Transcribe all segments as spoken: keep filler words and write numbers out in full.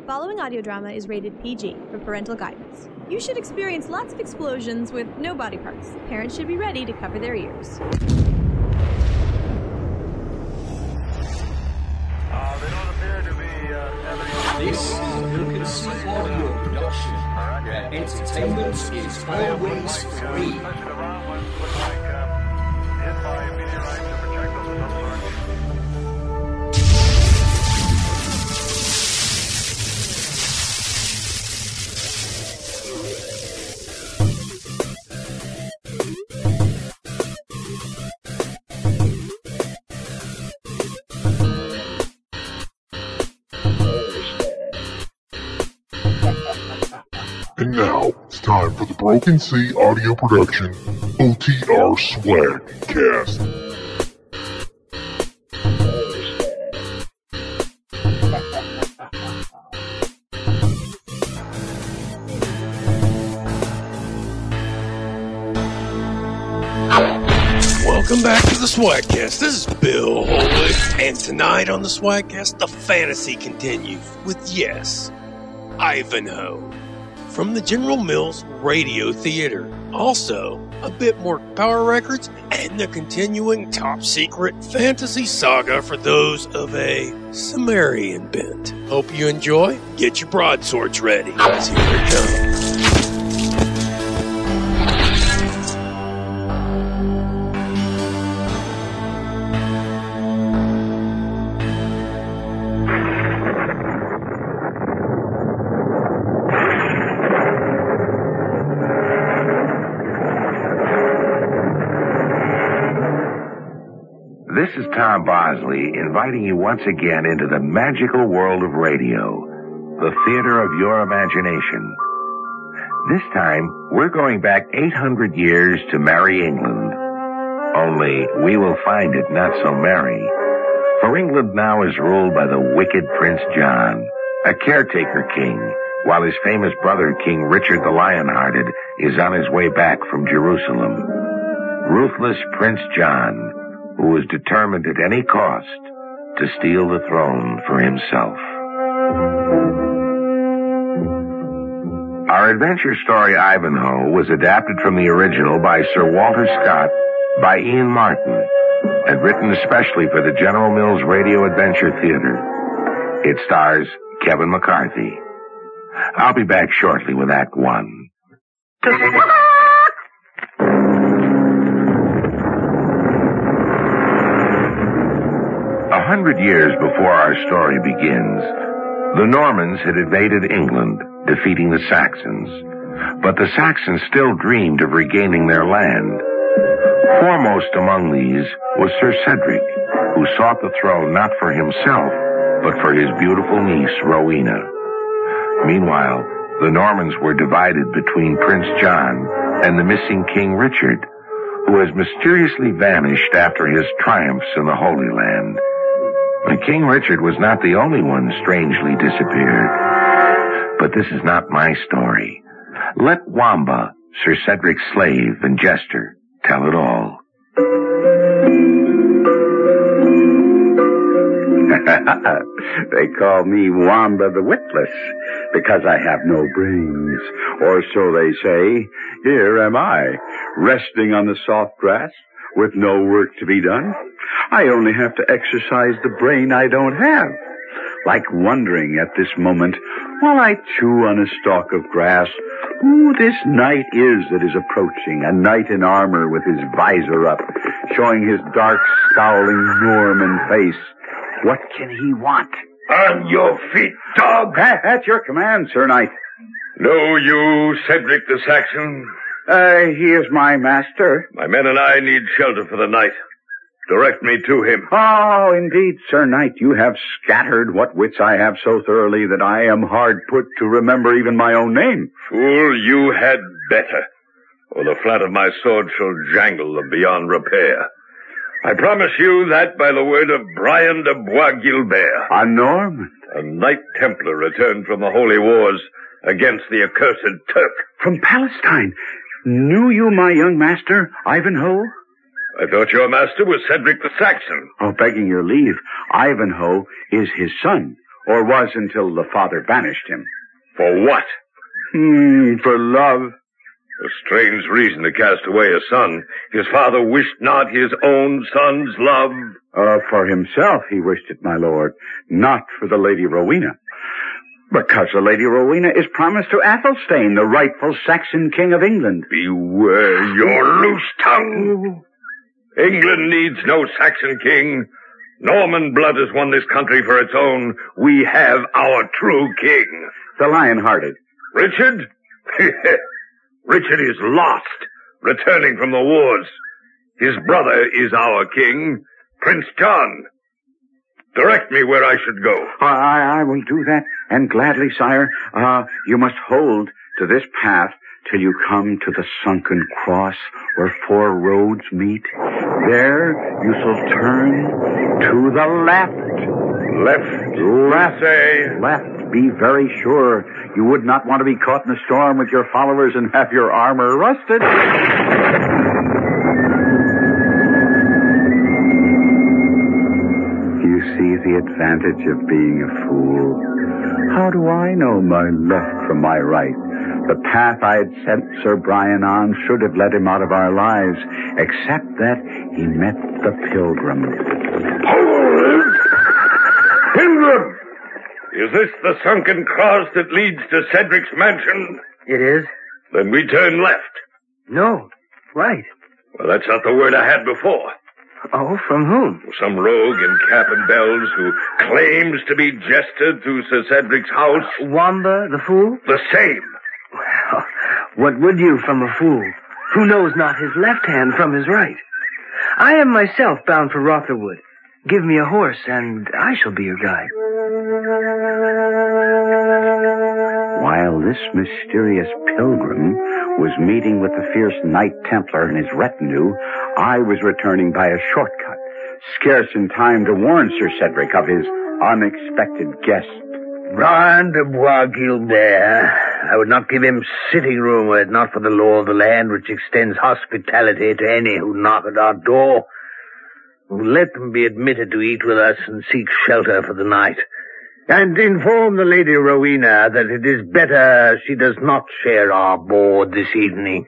following audio drama is rated P G for parental guidance. You should experience lots of explosions with no body parts. Parents should be ready to cover their ears. Uh, they don't appear to be uh, having... This is a Look and See audio production, where entertainment is always free. And now, it's time for the Broken Sea Audio Production O T R Swag Cast. Welcome back to the Swagcast. This is Bill Holig, and tonight on the Swagcast, the fantasy continues with, yes, Ivanhoe from the General Mills Radio Theater. Also, a bit more Power Records and the continuing top secret fantasy saga for those of a Sumerian bent. Hope you enjoy. Get your broadswords ready, as here it comes. This is Tom Bosley inviting you once again into the magical world of radio, the theater of your imagination. This time, we're going back eight hundred years to merry England. Only, we will find it not so merry. For England now is ruled by the wicked Prince John, a caretaker king, while his famous brother, King Richard the Lionhearted, is on his way back from Jerusalem. Ruthless Prince John, who was determined at any cost to steal the throne for himself. Our adventure story, Ivanhoe, was adapted from the original by Sir Walter Scott by Ian Martin and written especially for the General Mills Radio Adventure Theater. It stars Kevin McCarthy. I'll be back shortly with Act One. A hundred years before our story begins, the Normans had invaded England, defeating the Saxons. But the Saxons still dreamed of regaining their land. Foremost among these was Sir Cedric, who sought the throne not for himself, but for his beautiful niece, Rowena. Meanwhile, the Normans were divided between Prince John and the missing King Richard, who has mysteriously vanished after his triumphs in the Holy Land. And King Richard was not the only one strangely disappeared. But this is not my story. Let Wamba, Sir Cedric's slave and jester, tell it all. They call me Wamba the Witless, because I have no brains. Or so they say. Here am I, resting on the soft grass, with no work to be done. I only have to exercise the brain I don't have. Like wondering at this moment, while I chew on a stalk of grass, who this knight is that is approaching, a knight in armor with his visor up, showing his dark, scowling Norman face. What can he want? On your feet, dog! At your command, Sir Knight. Know you Cedric the Saxon? Uh, he is my master. My men and I need shelter for the night. Direct me to him. Oh, indeed, Sir Knight, you have scattered what wits I have so thoroughly that I am hard put to remember even my own name. Fool, you had better, or the flat of my sword shall jangle them beyond repair. I promise you that by the word of Brian de Bois Gilbert. A Norman? A Knight Templar returned from the Holy Wars against the accursed Turk. From Palestine? Knew you my young master, Ivanhoe? I thought your master was Cedric the Saxon. Oh, begging your leave, Ivanhoe is his son, Or was until the father banished him. For what? Hmm, for love. A strange reason to cast away a son. His father wished not his own son's love. Uh, for himself he wished it, my lord, not for the Lady Rowena. Because the Lady Rowena is promised to Athelstane, the rightful Saxon king of England. Beware your loose tongue. England needs no Saxon king. Norman blood has won this country for its own. We have our true king. The Lion-Hearted. Richard? Richard is lost, returning from the wars. His brother is our king, Prince John. Direct me where I should go. I, I will do that, and gladly, sire. Uh, you must hold to this path till you come to the sunken cross where four roads meet. There you shall turn to the left. Left? Left. Say. Left. Be very sure. You would not want to be caught in a storm with your followers and have your armor rusted. You see the advantage of being a fool. How do I know my left from my right? The path I had sent Sir Brian on should have led him out of our lives, except that he met the pilgrim. Hold! Pilgrim! Is this the sunken cross that leads to Cedric's mansion? It is. Then we turn left. No, right. Well, that's not the word I had before. Oh, from whom? Some rogue in cap and bells who claims to be jester to Sir Cedric's house. Wamba, the fool? The same. Well, what would you from a fool who knows not his left hand from his right? I am myself bound for Rotherwood. Give me a horse, and I shall be your guide. While this mysterious pilgrim was meeting with the fierce Knight Templar and his retinue, I was returning by a shortcut, scarce in time to warn Sir Cedric of his unexpected guest. Brian de Bois Guilbert. I would not give him sitting room were it not for the law of the land, which extends hospitality to any who knock at our door. Let them be admitted to eat with us and seek shelter for the night. And inform the Lady Rowena that it is better she does not share our board this evening.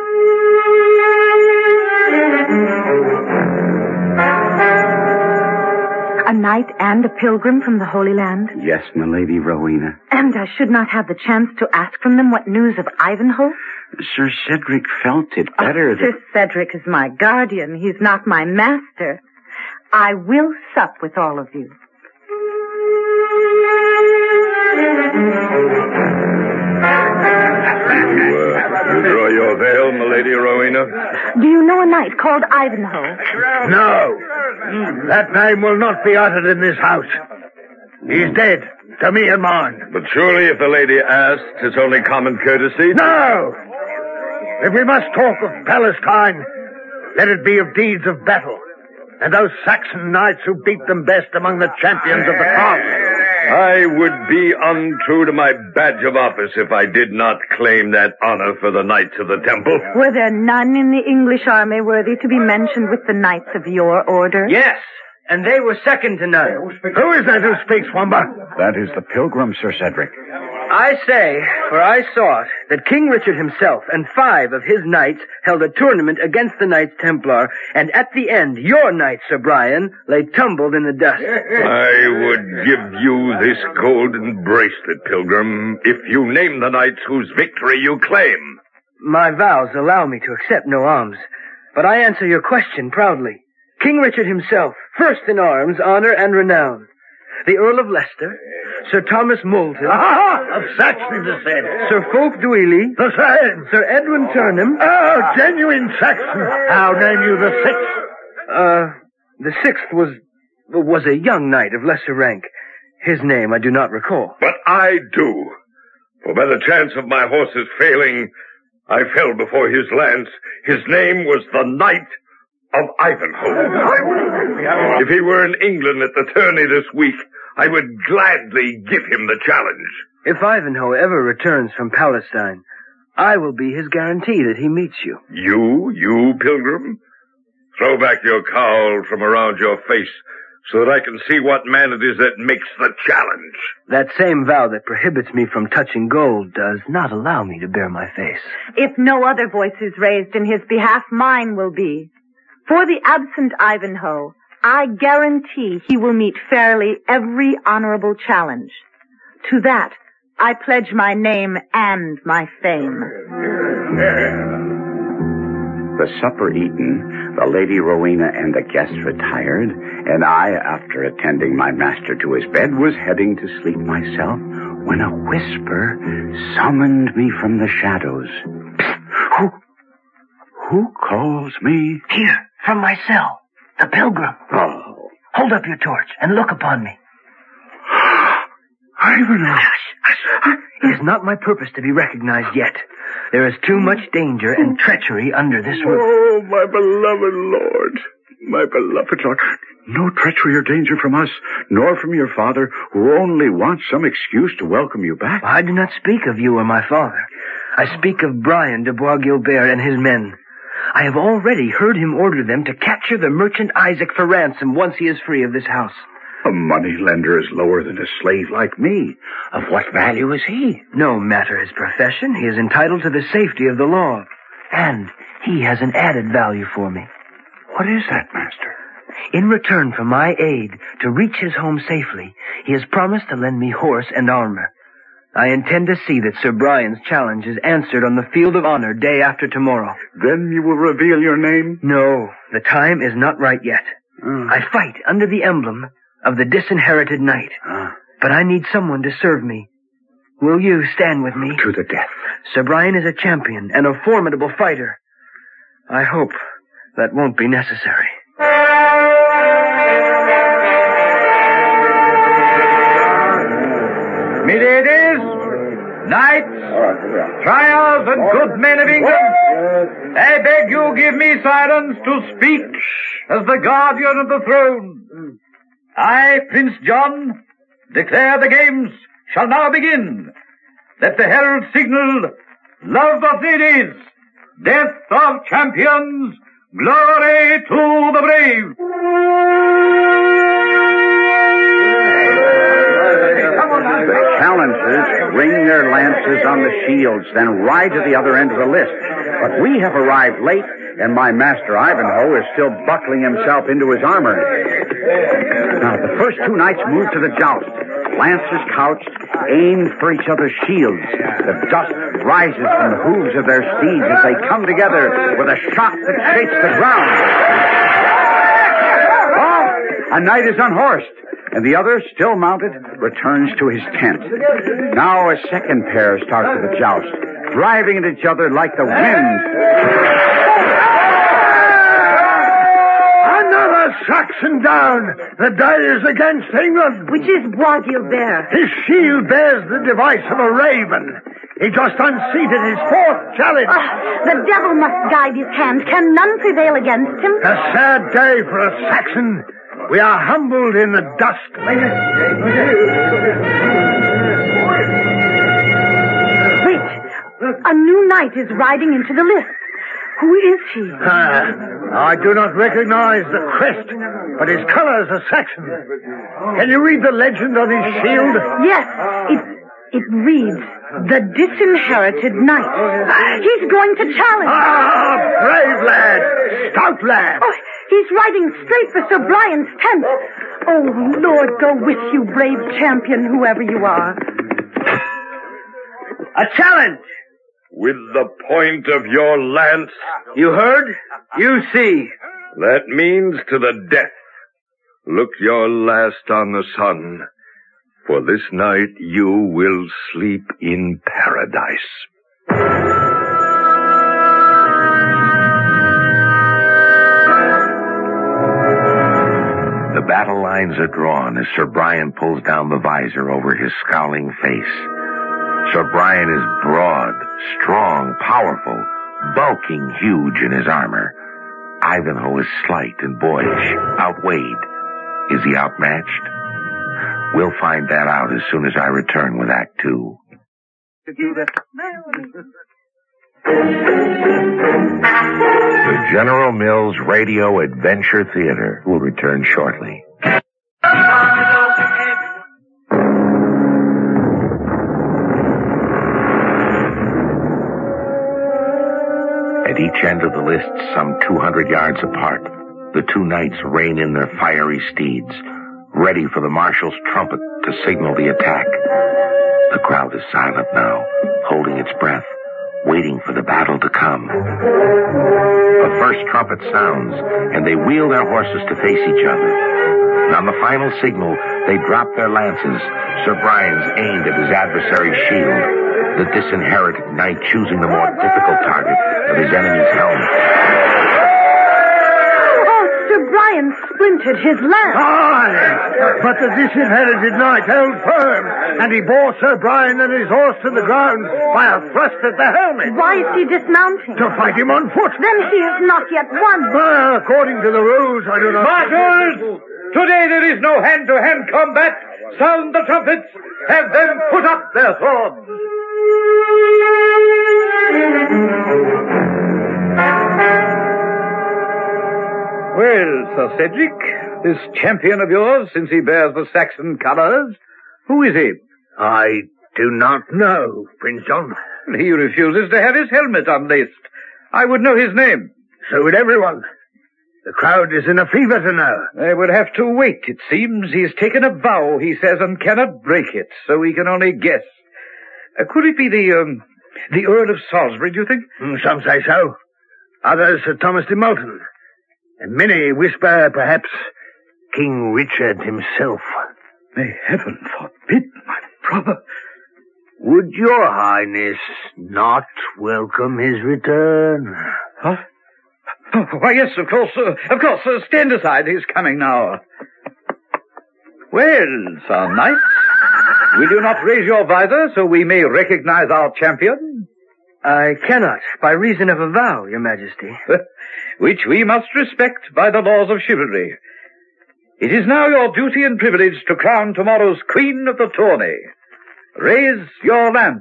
A knight and a pilgrim from the Holy Land? Yes, my Lady Rowena. And I should not have the chance to ask from them what news of Ivanhoe? Sir Cedric felt it better oh, that... Sir Cedric is my guardian. He's not my master. I will sup with all of you. You, uh, you draw your veil, my Lady Rowena? Do you know a knight called Ivanhoe? No. That name will not be uttered in this house. He's dead, to me and mine. But surely if the lady asked, it's only common courtesy. No! If we must talk of Palestine, let it be of deeds of battle, and those Saxon knights who beat them best among the champions of the cross. I would be untrue to my badge of office if I did not claim that honor for the Knights of the Temple. Were there none in the English army worthy to be mentioned with the knights of your order? Yes, and they were second to none. Who is that who speaks, Wamba? That is the pilgrim, Sir Cedric. I say, for I saw it, that King Richard himself and five of his knights held a tournament against the Knights Templar, and at the end, your knight, Sir Brian, lay tumbled in the dust. I would give you this golden bracelet, Pilgrim, if you name the knights whose victory you claim. My vows allow me to accept no alms, but I answer your question proudly. King Richard himself, first in arms, honor, and renown. The Earl of Leicester, Sir Thomas Moulton, Ah, of Saxon descent. Sir Fulk Dwelly, The same. Sir Edwin Turnham. Oh, genuine Saxon. How name you the sixth? Uh, the sixth was, was a young knight of lesser rank. His name I do not recall. But I do. For by the chance of my horses failing, I fell before his lance. His name was the Knight of Ivanhoe. If he were in England at the tourney this week, I would gladly give him the challenge. If Ivanhoe ever returns from Palestine, I will be his guarantee that he meets you. You, you, Pilgrim? Throw back your cowl from around your face, so that I can see what man it is that makes the challenge. That same vow that prohibits me from touching gold does not allow me to bare my face. If no other voice is raised in his behalf, mine will be. For the absent Ivanhoe, I guarantee he will meet fairly every honorable challenge. To that, I pledge my name and my fame. The supper eaten, the Lady Rowena and the guests retired, and I, after attending my master to his bed, was heading to sleep myself when a whisper summoned me from the shadows. Psst, who, who calls me? Here, from my cell, the pilgrim. Oh. Hold up your torch and look upon me. Ivanhoe! It is not my purpose to be recognized yet. There is too much danger and treachery under this roof. Oh, my beloved lord, my beloved lord. No treachery or danger from us, nor from your father, who only wants some excuse to welcome you back. I do not speak of you or my father. I speak of Brian de Bois Guilbert and his men. I have already heard him order them to capture the merchant Isaac for ransom once he is free of this house. A moneylender is lower than a slave like me. Of what value is he? No matter his profession, he is entitled to the safety of the law. And he has an added value for me. What is that, master? In return for my aid to reach his home safely, he has promised to lend me horse and armor. I intend to see that Sir Brian's challenge is answered on the field of honor day after tomorrow. Then you will reveal your name? No, the time is not right yet. Mm. I fight under the emblem of the disinherited knight. Ah. But I need someone to serve me. Will you stand with me? To the death. Sir Brian is a champion and a formidable fighter. I hope that won't be necessary. Me ladies, knights, trials, and good men of England, I beg you give me silence to speak as the guardian of the throne. I, Prince John, declare the games shall now begin. Let the herald signal, love of ladies, death of champions, glory to the brave. The challengers ring their lances on the shields, then ride to the other end of the list. But we have arrived late, and my master Ivanhoe is still buckling himself into his armor. Now, the first two knights move to the joust. Lances couched, aimed for each other's shields. The dust rises from the hooves of their steeds as they come together with a shock that shakes the ground. Oh, a knight is unhorsed, and the other, still mounted, returns to his tent. Now a second pair start for the joust, driving at each other like the wind. Another Saxon down! The die is against England! Which is Bois Guilbert? His shield bears the device of a raven. He just unseated his fourth challenge. Oh, the devil must guide his hand. Can none prevail against him? A sad day for a Saxon. We are humbled in the dust. Wait. A new knight is riding into the lists. Who is he? Ah, I do not recognize the crest, but his colors are Saxon. Can you read the legend on his shield? Yes, it it reads, "The Disinherited Knight." He's going to challenge. Ah, brave lad, stout lad. Oh, he's riding straight for Sir Brian's tent. Oh, Lord, go with you, brave champion, whoever you are. A challenge! With the point of your lance? You heard? You see. That means to the death. Look your last on the sun, for this night you will sleep in paradise. The battle lines are drawn as Sir Brian pulls down the visor over his scowling face. Sir Brian is broad, strong, powerful, bulking huge in his armor. Ivanhoe is slight and boyish, outweighed. Is he outmatched? We'll find that out as soon as I return with Act Two. The General Mills Radio Adventure Theater will return shortly. end of the lists, some two hundred yards apart, the two knights rein in their fiery steeds, ready for the marshal's trumpet to signal the attack. The crowd is silent now, holding its breath, waiting for the battle to come. The first trumpet sounds, and they wheel their horses to face each other. And on the final signal, they drop their lances. Sir Brian's aimed at his adversary's shield, the disinherited knight choosing the more difficult target of his enemy's helmet. Oh, Sir Brian splintered his lance. Aye, but the disinherited knight held firm, and he bore Sir Brian and his horse to the ground by a thrust at the helmet. Why is he dismounting? To fight him on foot. Then he has not yet won. Well, according to the rules, I do not... Marshals! Today there is no hand-to-hand combat. Sound the trumpets. Have them put up their swords. Well, Sir Cedric, this champion of yours, since he bears the Saxon colours, who is he? I do not know, Prince John. He refuses to have his helmet unlaced. I would know his name. So would everyone. The crowd is in a fever to know. They would have to wait, it seems. He's taken a vow, he says, and cannot break it, so we can only guess. Uh, could it be the, um, the Earl of Salisbury, do you think? Mm, some say so. Others, Sir Thomas de Multon. And many whisper, perhaps, King Richard himself. May heaven forbid, my brother. Would your highness not welcome his return? Huh? Oh, why, yes, of course, uh, of course. Uh, stand aside. He's coming now. Well, Sir Knight, will you not raise your visor so we may recognize our champion? I cannot, by reason of a vow, Your Majesty. Which we must respect by the laws of chivalry. It is now your duty and privilege to crown tomorrow's Queen of the Tourney. Raise your lance.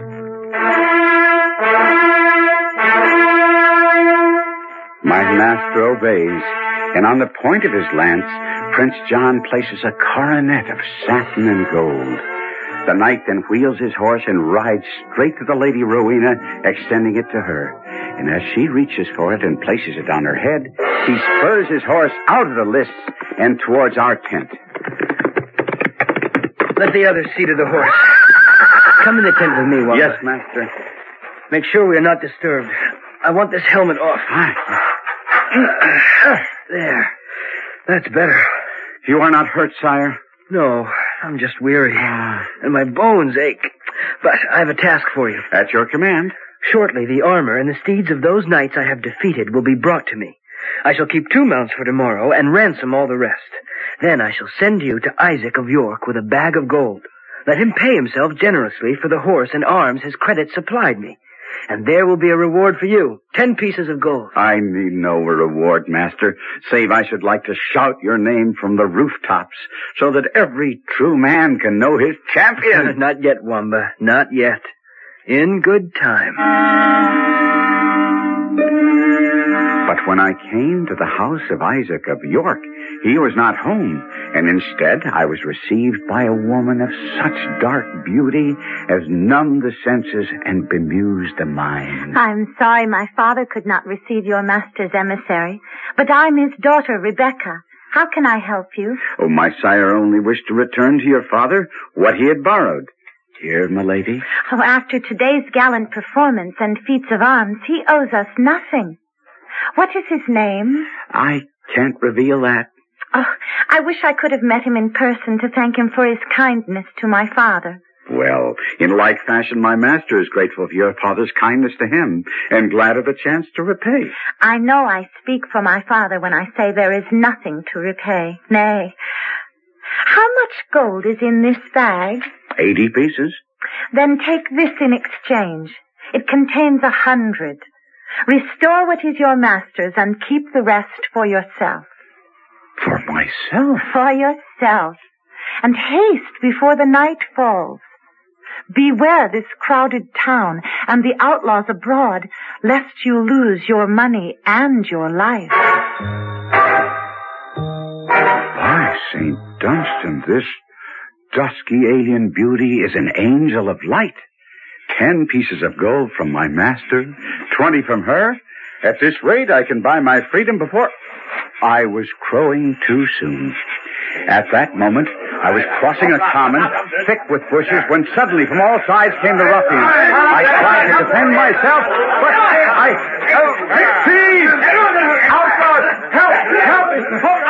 My master obeys, and on the point of his lance, Prince John places a coronet of satin and gold. The knight then wheels his horse and rides straight to the Lady Rowena, extending it to her. And as she reaches for it and places it on her head, he spurs his horse out of the lists and towards our tent. Let the others see to the horse. Come in the tent with me, Wamba. Yes, master. Make sure we are not disturbed. I want this helmet off. Aye. There. That's better. You are not hurt, sire? No, I'm just weary. And my bones ache. But I have a task for you. At your command. Shortly, the armor and the steeds of those knights I have defeated will be brought to me. I shall keep two mounts for tomorrow and ransom all the rest. Then I shall send you to Isaac of York with a bag of gold. Let him pay himself generously for the horse and arms his credit supplied me. And there will be a reward for you. Ten pieces of gold. I need no reward, master, save I should like to shout your name from the rooftops so that every true man can know his champion. Not yet, Wamba. Not yet. In good time. But when I came to the house of Isaac of York, he was not home, and instead I was received by a woman of such dark beauty as numbed the senses and bemused the mind. I'm sorry my father could not receive your master's emissary, but I'm his daughter, Rebecca. How can I help you? Oh, my sire only wished to return to your father what he had borrowed. Dear milady. Oh, after today's gallant performance and feats of arms, he owes us nothing. What is his name? I can't reveal that. Oh, I wish I could have met him in person to thank him for his kindness to my father. Well, in like fashion, my master is grateful for your father's kindness to him, and glad of the chance to repay. I know I speak for my father when I say there is nothing to repay. Nay. How much gold is in this bag? Eighty pieces. Then take this in exchange. It contains a hundred. Restore what is your master's and keep the rest for yourself. For myself? For yourself. And haste before the night falls. Beware this crowded town and the outlaws abroad, lest you lose your money and your life. By Saint Dunstan, this dusky alien beauty is an angel of light. Ten pieces of gold from my master, twenty from her, At this rate, I can buy my freedom before... I was crowing too soon. At that moment, I was crossing a common thick with bushes when suddenly from all sides came the ruffians. I tried to defend myself, but I... Oh, thieves! Outlaws! Help! Help! Oh,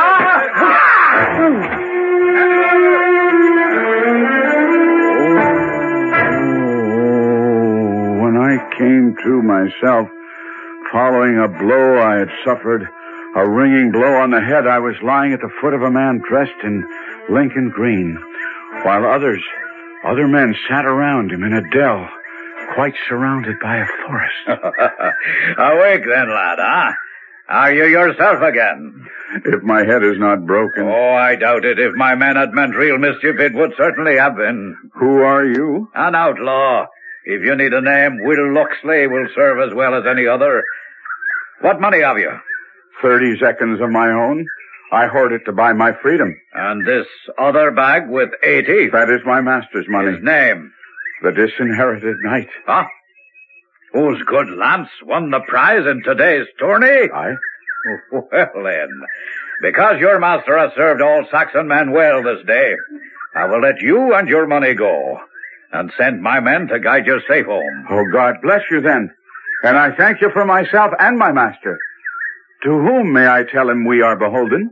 when I came to myself, following a blow I had suffered, a ringing blow on the head, I was lying at the foot of a man dressed in Lincoln green, while others, other men sat around him in a dell, quite surrounded by a forest. Awake then, lad, huh? Are you yourself again? If my head is not broken. Oh, I doubt it. If my men had meant real mischief, it would certainly have been. Who are you? An outlaw. If you need a name, Will Locksley will serve as well as any other. What money have you? Thirty seconds of my own. I hoard it to buy my freedom. And this other bag with eighty? That is my master's money. His name? The Disinherited Knight. Huh? Whose good lance won the prize in today's tourney? I? Well, then, because your master has served all Saxon men well this day, I will let you and your money go, and send my men to guide you safe home. Oh, God bless you then. And I thank you for myself and my master. To whom may I tell him we are beholden?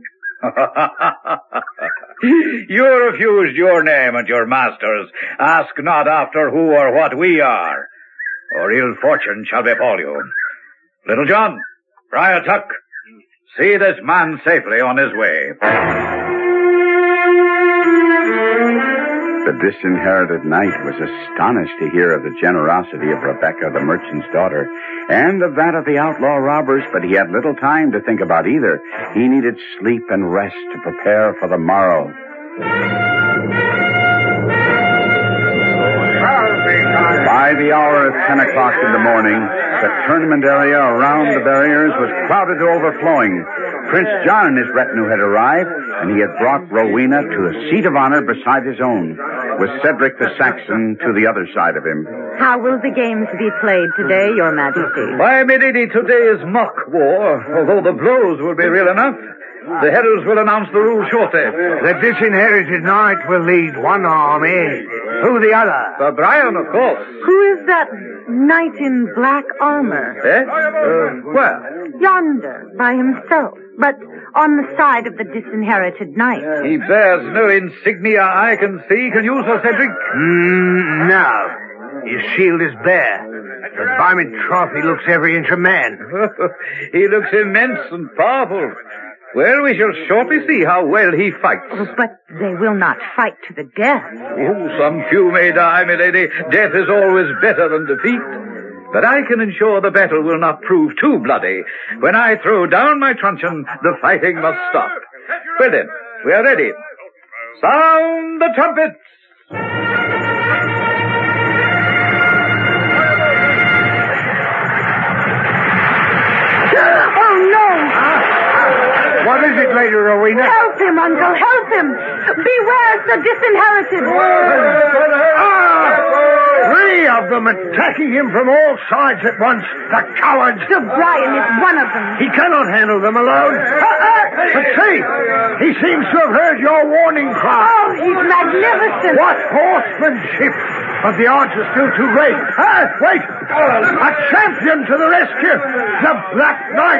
You refused your name and your master's. Ask not after who or what we are, or ill fortune shall befall you. Little John, Friar Tuck, see this man safely on his way. The Disinherited Knight was astonished to hear of the generosity of Rebecca, the merchant's daughter, and of that of the outlaw robbers, but he had little time to think about either. He needed sleep and rest to prepare for the morrow. By the hour of ten o'clock in the morning, the tournament area around the barriers was crowded to overflowing. Prince John and his retinue had arrived, and he had brought Rowena to a seat of honor beside his own, with Cedric the Saxon to the other side of him. How will the games be played today, Your Majesty? Why, milady, today is mock war, although the blows will be real enough. The heralds will announce the rules shortly. The Disinherited Knight will lead one army. Who the other? Sir Brian, of course. Who is that knight in black armor? Eh? Uh, where? Yonder, by himself, but on the side of the Disinherited Knight. He bears no insignia I can see. Can you, Sir Cedric? Mm, no. His shield is bare, but by my troth he looks every inch a man. He looks immense and powerful. Well, we shall shortly see how well he fights. Oh, but they will not fight to the death. Oh, some few may die, milady. Death is always better than defeat. But I can ensure the battle will not prove too bloody. When I throw down my truncheon, the fighting must stop. Well then, we are ready. Sound the trumpets! Oh, no! What is it, Lady Rowena? Help him, Uncle, help him! Beware the Disinherited! Ah! Three of them attacking him from all sides at once. The cowards! Sir Brian is one of them. He cannot handle them alone. But see, he seems to have heard your warning cry. Oh, he's magnificent. What horsemanship! But the odds are still too great. Ah, wait! A champion to the rescue! The Black Knight!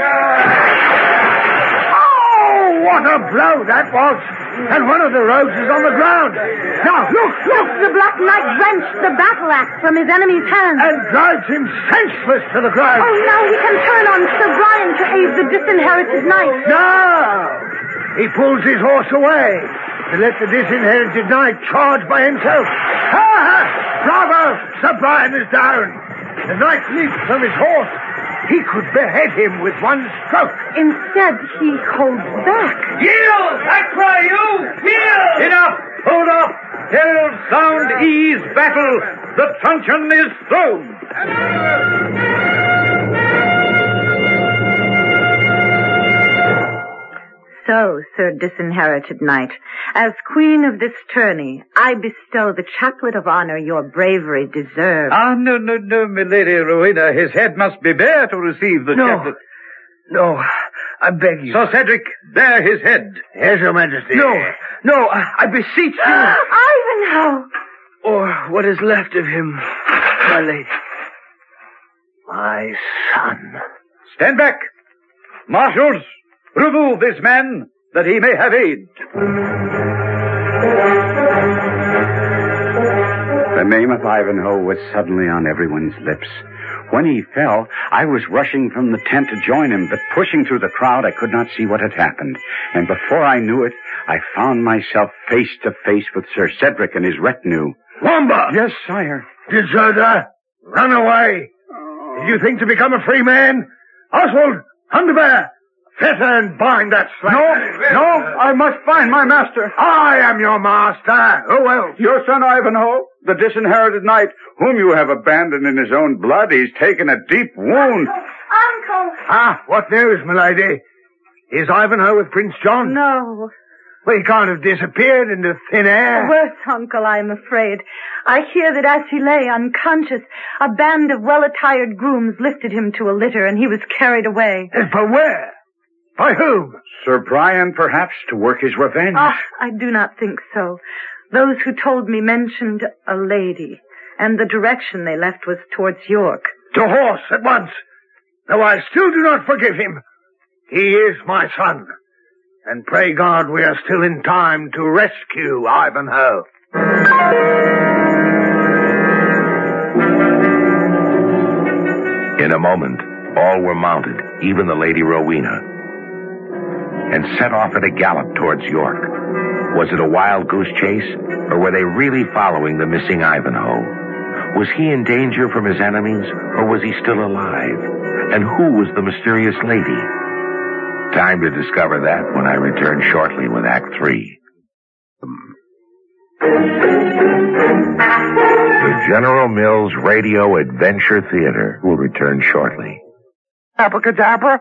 Oh, what a blow that was! And one of the rogues is on the ground. Now, look, look! The Black Knight wrenched the battle axe from his enemy's hand. And drives him senseless to the ground. Oh, now he can turn on Sir Brian to aid the Disinherited Knight. No! He pulls his horse away to let the Disinherited Knight charge by himself. Ha! Bravo! Sir Brian is down. The knight leaps from his horse. He could behead him with one stroke. Instead, he holds back. Yield! I cry you! Yield! Enough! Hold off! Herald sound ease battle! The truncheon is thrown! so, Sir Disinherited Knight. As queen of this tourney, I bestow the chaplet of honor your bravery deserves. Ah, no, no, no, milady Rowena. His head must be bare to receive the No. chaplet. No, I beg you. Sir Cedric, bare his head. Yes, Your Majesty. No, no, I, I beseech you. Ivanhoe! Or what is left of him, my lady. My son. Stand back. Marshals, remove this man, that he may have aid. The name of Ivanhoe was suddenly on everyone's lips. When he fell, I was rushing from the tent to join him, but pushing through the crowd, I could not see what had happened. And before I knew it, I found myself face to face with Sir Cedric and his retinue. Wamba! Yes, sire. Deserter! Run away! Did you think to become a free man? Oswald! Hundebear! Fetter and bind that slack. No, no, I must find my master. I am your master. Who else? Your son Ivanhoe, the disinherited knight, whom you have abandoned in his own blood. He's taken a deep wound. Uncle! Ah, what news, milady? Is Ivanhoe with Prince John? No. Well, he can't have disappeared into thin air. Worse, Uncle, I am afraid. I hear that as he lay unconscious, a band of well-attired grooms lifted him to a litter and he was carried away. And for where? By whom? Sir Brian, perhaps, to work his revenge. Ah, I do not think so. Those who told me mentioned a lady, and the direction they left was towards York. To horse at once. Though I still do not forgive him. He is my son. And pray God we are still in time to rescue Ivanhoe. In a moment, all were mounted, even the Lady Rowena, and set off at a gallop towards York. Was it a wild goose chase, or were they really following the missing Ivanhoe? Was he in danger from his enemies, or was he still alive? And who was the mysterious lady? Time to discover that when I return shortly with Act Three. The General Mills Radio Adventure Theater will return shortly. Abracadabra.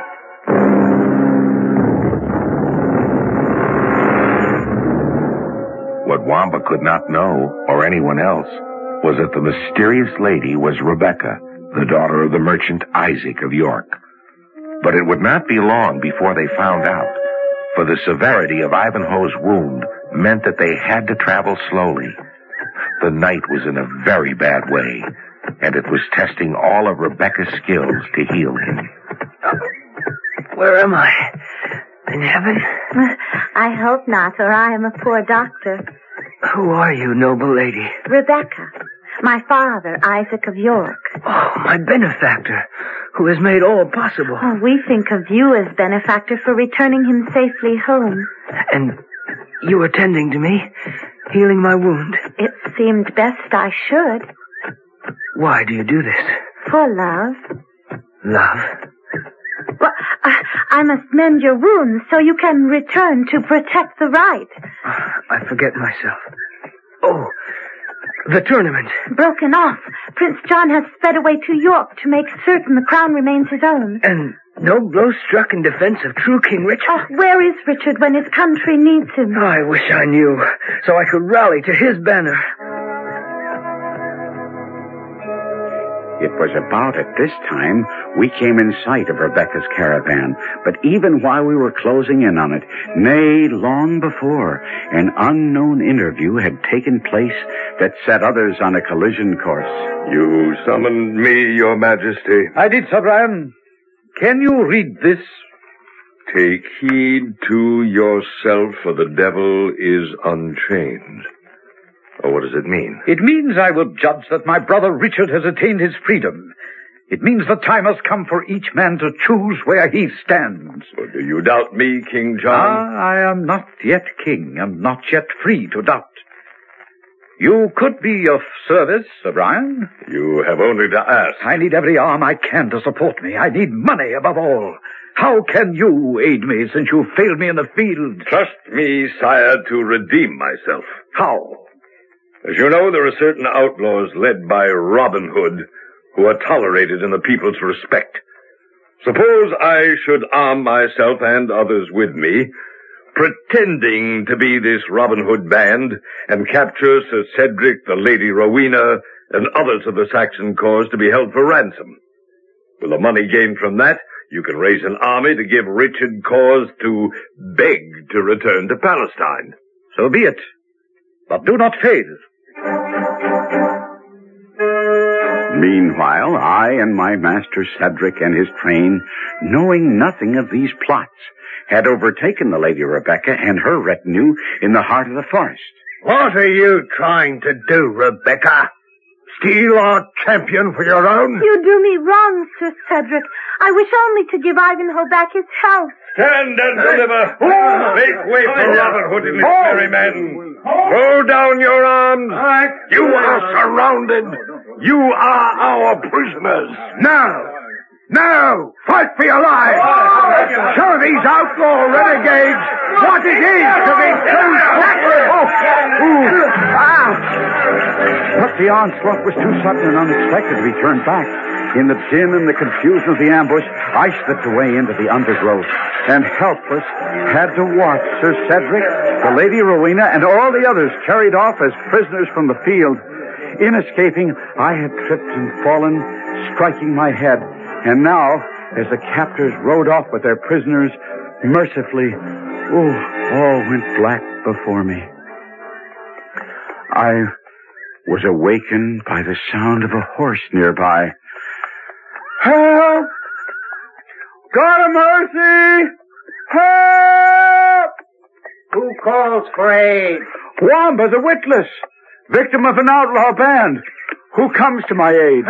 What Wamba could not know, or anyone else, was that the mysterious lady was Rebecca, the daughter of the merchant Isaac of York. But it would not be long before they found out, for the severity of Ivanhoe's wound meant that they had to travel slowly. The knight was in a very bad way, and it was testing all of Rebecca's skills to heal him. Where am I? In heaven? I hope not, or I am a poor doctor. Who are you, noble lady? Rebecca. My father, Isaac of York. Oh, my benefactor, who has made all possible. Oh, we think of you as benefactor for returning him safely home. And you attending to me, healing my wound. It seemed best I should. Why do you do this? For love. Love? Well, I, I must mend your wounds so you can return to protect the right. I forget myself. Oh, the tournament. Broken off. Prince John has sped away to York to make certain the crown remains his own. And no blow struck in defense of true King Richard? Oh, where is Richard when his country needs him? Oh, I wish I knew, so I could rally to his banner. It was about at this time we came in sight of Rebecca's caravan, but even while we were closing in on it, nay, long before, an unknown interview had taken place that set others on a collision course. You summoned me, Your Majesty. I did, Sir Brian. Can you read this? Take heed to yourself, for the devil is unchained. Oh, what does it mean? It means I will judge that my brother Richard has attained his freedom. It means the time has come for each man to choose where he stands. So do you doubt me, King John? Ah, I am not yet king, and not yet free to doubt. You could be of service, Sir Brian. You have only to ask. I need every arm I can to support me. I need money above all. How can you aid me since you failed me in the field? Trust me, sire, to redeem myself. How? As you know, there are certain outlaws led by Robin Hood who are tolerated in the people's respect. Suppose I should arm myself and others with me, pretending to be this Robin Hood band, and capture Sir Cedric, the Lady Rowena, and others of the Saxon cause to be held for ransom. With the money gained from that, you can raise an army to give Richard cause to beg to return to Palestine. So be it. But do not fail. Meanwhile, I and my master Cedric and his train, knowing nothing of these plots, had overtaken the Lady Rebecca and her retinue in the heart of the forest. What are you trying to do, Rebecca? Steal our champion for your own? You do me wrong, Sir Cedric. I wish only to give Ivanhoe back his house. Stand and deliver. Make way for Robin Hood and his merry men. Throw down your arms. You are surrounded. You are our prisoners. Now! Now! Fight for your lives! Show these outlaw renegades what it is to be true Saxon! Oh, ooh, ah. But the onslaught was too sudden and unexpected to be turned back. In the din and the confusion of the ambush, I slipped away into the undergrowth, and helpless had to watch Sir Cedric, the Lady Rowena, and all the others carried off as prisoners from the field. In escaping, I had tripped and fallen, striking my head. And now, as the captors rode off with their prisoners, mercifully, oh, all went black before me. I was awakened by the sound of a horse nearby. Help! God of mercy! Help! Who calls for aid? Wamba the Witless, victim of an outlaw band. Who comes to my aid?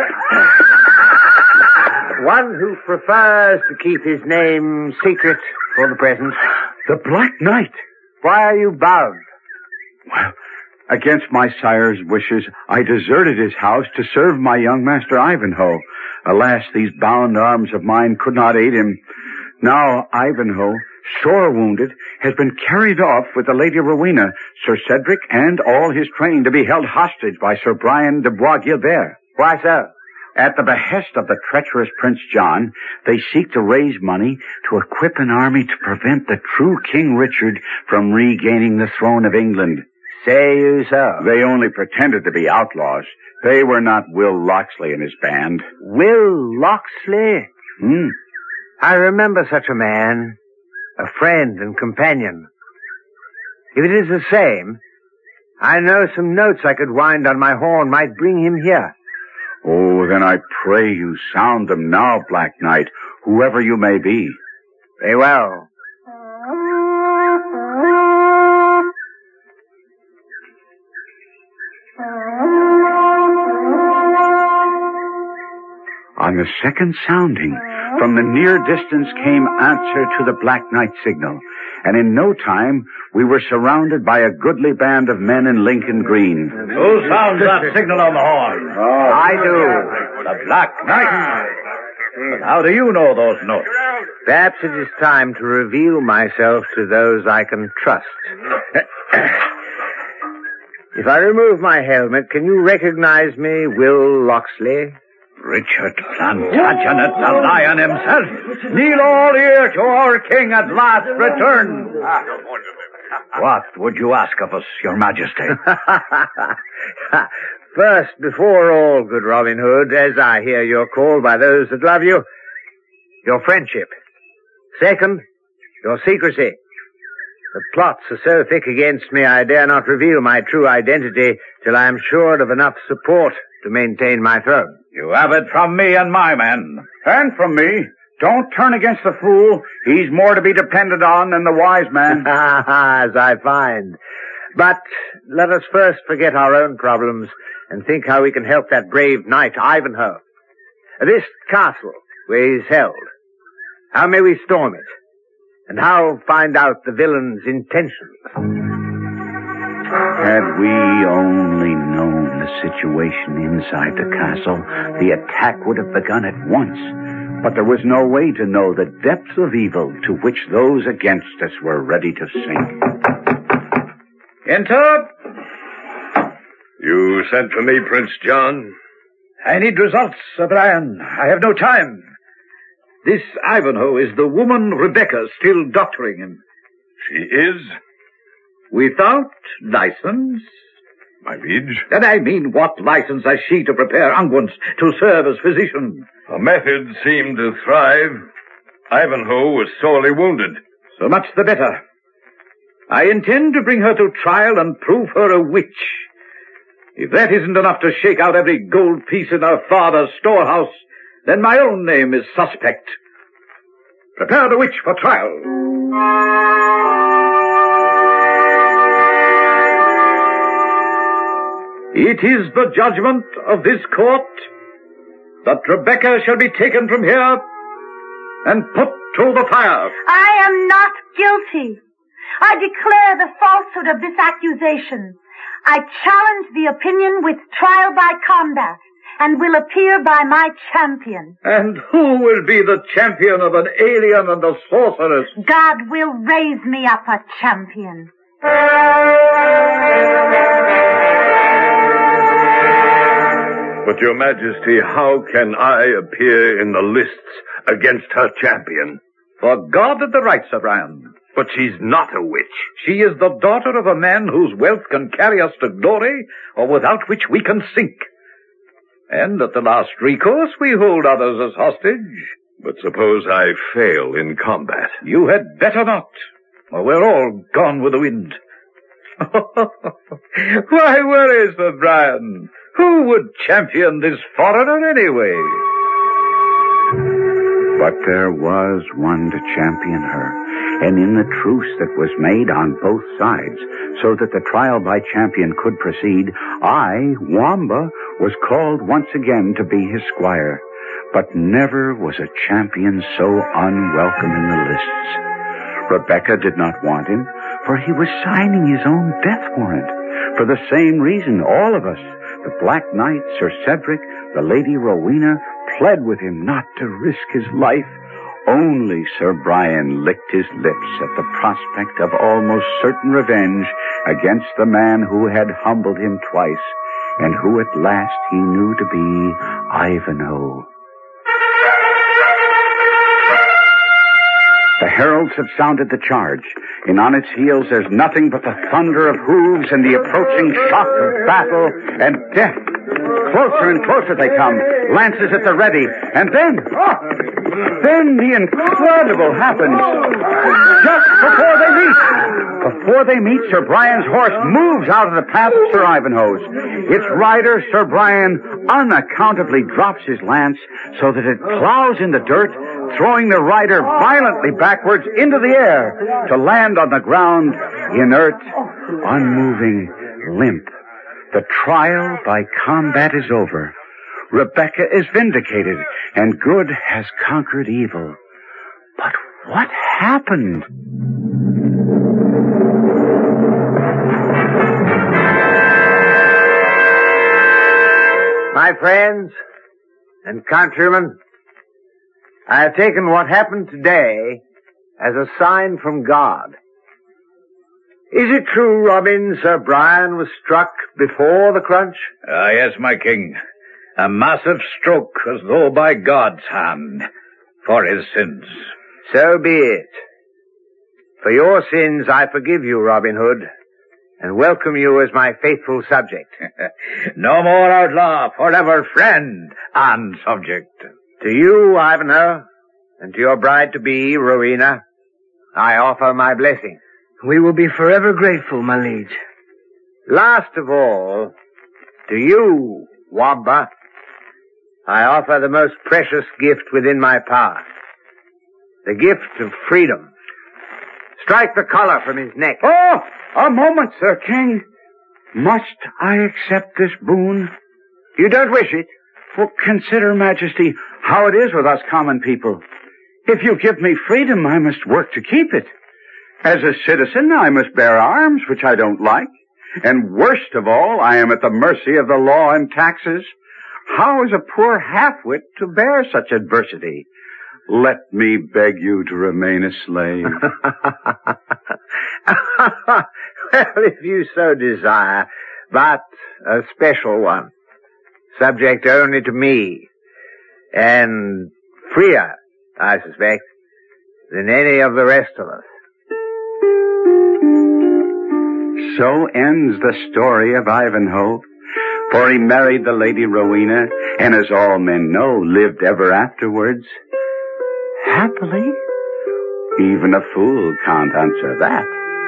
One who prefers to keep his name secret for the present. The Black Knight. Why are you bound? Well, against my sire's wishes, I deserted his house to serve my young master Ivanhoe. Alas, these bound arms of mine could not aid him. Now Ivanhoe, sore wounded, has been carried off with the Lady Rowena, Sir Cedric, and all his train to be held hostage by Sir Brian de Bois Guilbert. Why so? At the behest of the treacherous Prince John, they seek to raise money to equip an army to prevent the true King Richard from regaining the throne of England. Say you so? They only pretended to be outlaws. They were not Will Locksley and his band. Will Locksley? Hmm. I remember such a man. A friend and companion. If it is the same, I know some notes I could wind on my horn might bring him here. Oh, then I pray you sound them now, Black Knight, whoever you may be. Very well. On the second sounding, from the near distance came answer to the Black Knight signal, and in no time we were surrounded by a goodly band of men in Lincoln Green. Who sounds that signal on the horn? Oh, I do. The Black Knight. But how do you know those notes? Perhaps it is time to reveal myself to those I can trust. If I remove my helmet, can you recognize me, Will Locksley? Richard Plantagenet, the Lion himself. Kneel all ear to our king at last return. What would you ask of us, your majesty? First, before all, good Robin Hood, as I hear you're called by those that love you, your friendship. Second, your secrecy. The plots are so thick against me I dare not reveal my true identity till I am sure of enough support to maintain my throne. You have it from me and my men. And from me. Don't turn against the fool. He's more to be depended on than the wise man. As I find. But let us first forget our own problems and think how we can help that brave knight, Ivanhoe. This castle, where he's held, how may we storm it? And how find out the villain's intentions? Had we only known the situation inside the castle, the attack would have begun at once. But there was no way to know the depths of evil to which those against us were ready to sink. Enter. You sent for me, Prince John? I need results, Sir Brian. I have no time. This Ivanhoe is the woman Rebecca still doctoring him. She is? Without license? My liege? And I mean, what license has she to prepare unguents to serve as physician? Her methods seemed to thrive. Ivanhoe was sorely wounded. So much the better. I intend to bring her to trial and prove her a witch. If that isn't enough to shake out every gold piece in her father's storehouse, then my own name is suspect. Prepare the witch for trial. It is the judgment of this court that Rebecca shall be taken from here and put to the fire. I am not guilty. I declare the falsehood of this accusation. I challenge the opinion with trial by combat, and will appear by my champion. And who will be the champion of an alien and a sorceress? God will raise me up a champion. But, Your Majesty, how can I appear in the lists against her champion? For God did the right, Sir Brian. But she's not a witch. She is the daughter of a man whose wealth can carry us to glory, or without which we can sink. And at the last recourse, we hold others as hostage. But suppose I fail in combat? You had better not, or we're all gone with the wind. Why worry, Sir Brian? Who would champion this foreigner anyway? But there was one to champion her, and in the truce that was made on both sides, so that the trial by champion could proceed, I, Wamba, was called once again to be his squire. But never was a champion so unwelcome in the lists. Rebecca did not want him, for he was signing his own death warrant. For the same reason, all of us, the Black Knight, Sir Cedric, the Lady Rowena, pled with him not to risk his life. Only Sir Brian licked his lips at the prospect of almost certain revenge against the man who had humbled him twice, and who at last he knew to be Ivanhoe. The heralds have sounded the charge, and on its heels there's nothing but the thunder of hooves and the approaching shock of battle and death. Closer and closer they come, lances at the ready, and then, oh, then the incredible happens. Just before they meet, before they meet, Sir Brian's horse moves out of the path of Sir Ivanhoe's. Its rider, Sir Brian, unaccountably drops his lance so that it plows in the dirt, throwing the rider violently backwards into the air to land on the ground, inert, unmoving, limp. The trial by combat is over. Rebecca is vindicated, and good has conquered evil. But what happened? My friends and countrymen, I have taken what happened today as a sign from God. Is it true, Robin, Sir Brian was struck before the crunch? Ah, yes, my king. A massive stroke as though by God's hand for his sins. So be it. For your sins I forgive you, Robin Hood, and welcome you as my faithful subject. No more outlaw, forever friend and subject. To you, Ivanhoe, and to your bride-to-be, Rowena, I offer my blessing. We will be forever grateful, my liege. Last of all, to you, Wamba, I offer the most precious gift within my power. The gift of freedom. Strike the collar from his neck. Oh, a moment, Sir King. Must I accept this boon? You don't wish it? Well, consider, Majesty, how it is with us common people. If you give me freedom, I must work to keep it. As a citizen, I must bear arms, which I don't like. And worst of all, I am at the mercy of the law and taxes. How is a poor half-wit to bear such adversity? Let me beg you to remain a slave. Well, if you so desire, but a special one, subject only to me, and freer I suspect, than any of the rest of us. So ends the story of Ivanhoe, for he married the Lady Rowena, and as all men know, lived ever afterwards happily. Even a fool can't answer that.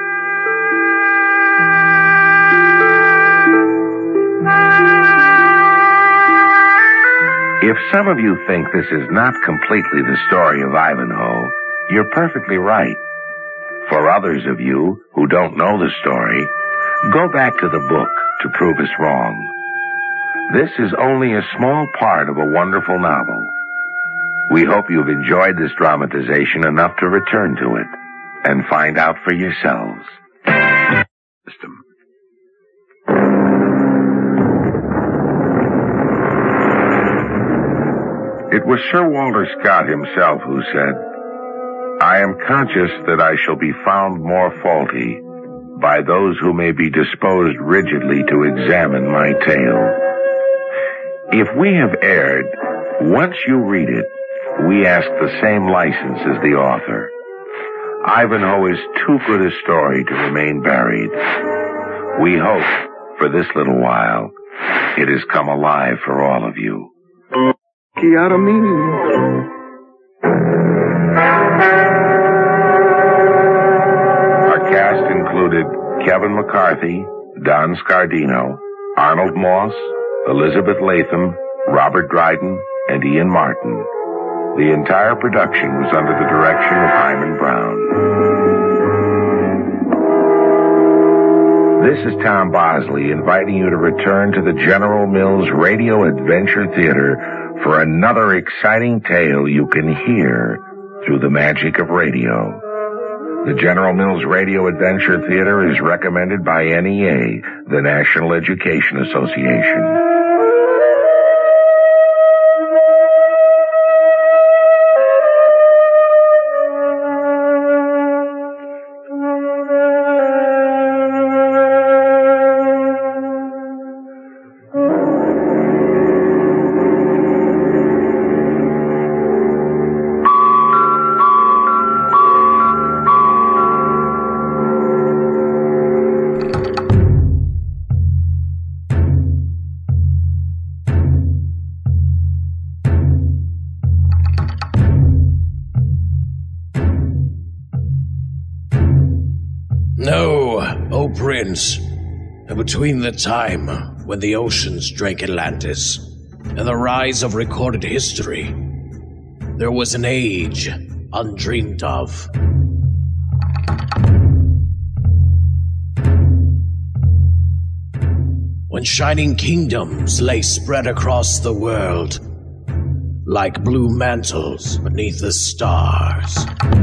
If some of you think this is not completely the story of Ivanhoe, you're perfectly right. For others of you who don't know the story, go back to the book to prove us wrong. This is only a small part of a wonderful novel. We hope you've enjoyed this dramatization enough to return to it and find out for yourselves. System. It was Sir Walter Scott himself who said, "I am conscious that I shall be found more faulty by those who may be disposed rigidly to examine my tale. If we have erred, once you read it, we ask the same license as the author. Ivanhoe is too good a story to remain buried. We hope, for this little while, it has come alive for all of you." Out of me. Our cast included Kevin McCarthy, Don Scardino, Arnold Moss, Elizabeth Latham, Robert Dryden, and Ian Martin. The entire production was under the direction of Hyman Brown. This is Tom Bosley inviting you to return to the General Mills Radio Adventure Theater for another exciting tale you can hear through the magic of radio. The General Mills Radio Adventure Theater is recommended by N E A, the National Education Association. Prince, between the time when the oceans drank Atlantis and the rise of recorded history, there was an age undreamed of. When shining kingdoms lay spread across the world like blue mantles beneath the stars.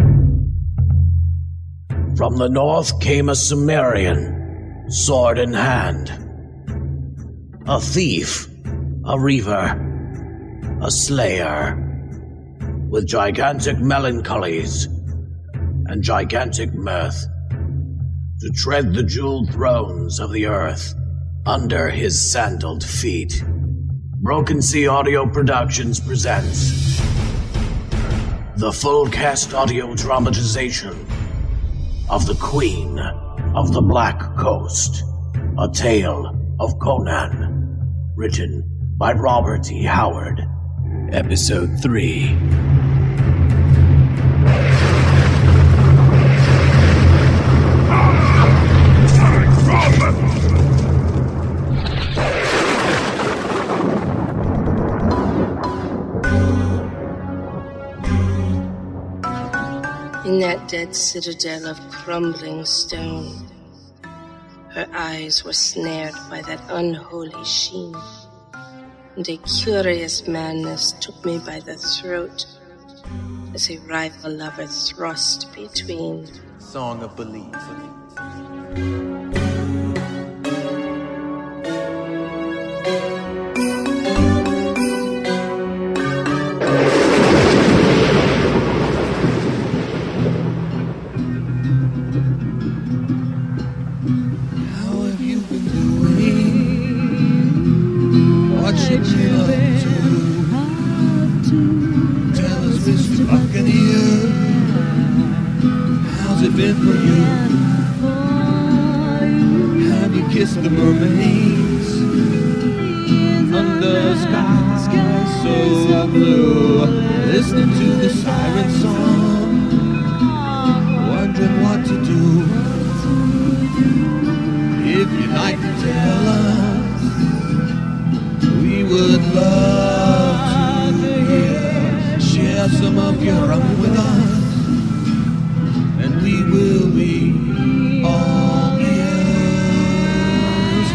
From the north came a Sumerian, sword in hand. A thief, a reaver, a slayer, with gigantic melancholies and gigantic mirth, to tread the jeweled thrones of the earth under his sandaled feet. Broken Sea Audio Productions presents the full cast audio dramatization of The Queen of the Black Coast, a tale of Conan, written by Robert E. Howard. Episode three. In that dead citadel of crumbling stone, her eyes were snared by that unholy sheen, and a curious madness took me by the throat as a rival lover thrust between. Song of Belief. Fucking it been for you? Have you kissed the mermaids under skies so blue, listening to the siren song, wondering what to do? If you'd like to tell us, we would love to hear. Share some of your rum with us, and we will be all ears.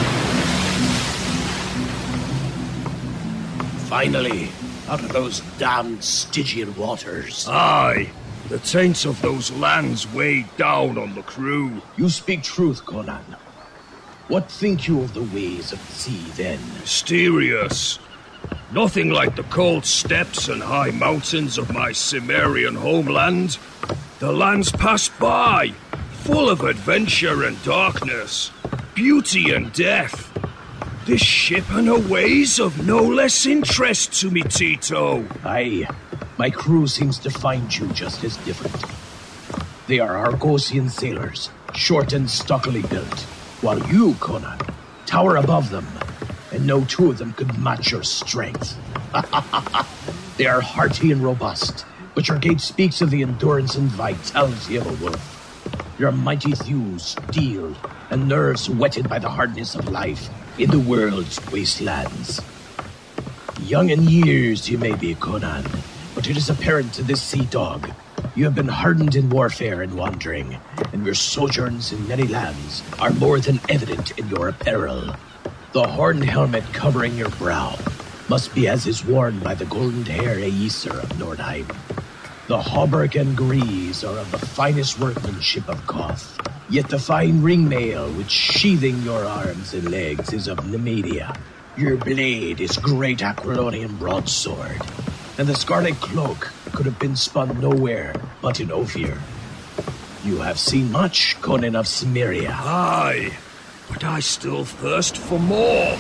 Finally, out of those damned Stygian waters. Aye, the taints of those lands weighed down on the crew. You speak truth, Conan. What think you of the ways of the sea, then? Mysterious. Nothing like the cold steppes and high mountains of my Cimmerian homeland. The lands passed by, full of adventure and darkness, beauty and death. This ship and her ways of no less interest to me, Tito. Aye, my crew seems to find you just as different. They are Argosian sailors, short and stockily built, while you, Conan, tower above them, and no two of them could match your strength. They are hearty and robust, but your gait speaks of the endurance and vitality of a wolf. Your mighty thews, steel, and nerves whetted by the hardness of life in the world's wastelands. Young in years you may be, Conan, but it is apparent to this sea dog you have been hardened in warfare and wandering, and your sojourns in many lands are more than evident in your apparel. The horned helmet covering your brow must be as is worn by the golden-haired Aesir of Nordheim. The hauberk and greaves are of the finest workmanship of Koth, yet the fine ringmail which sheathing your arms and legs is of Nemedia. Your blade is great Aquilonian broadsword, and the scarlet cloak could have been spun nowhere but in Ophir. You have seen much, Conan of Cimmeria. Aye, but I still thirst for more.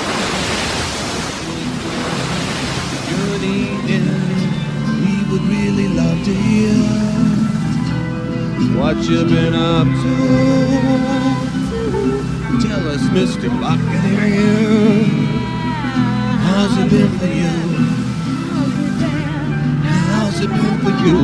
Journey in, we would really love to hear what you've been up to. Tell us, Mister Buccaneer, how's it been for you? How's it been for you?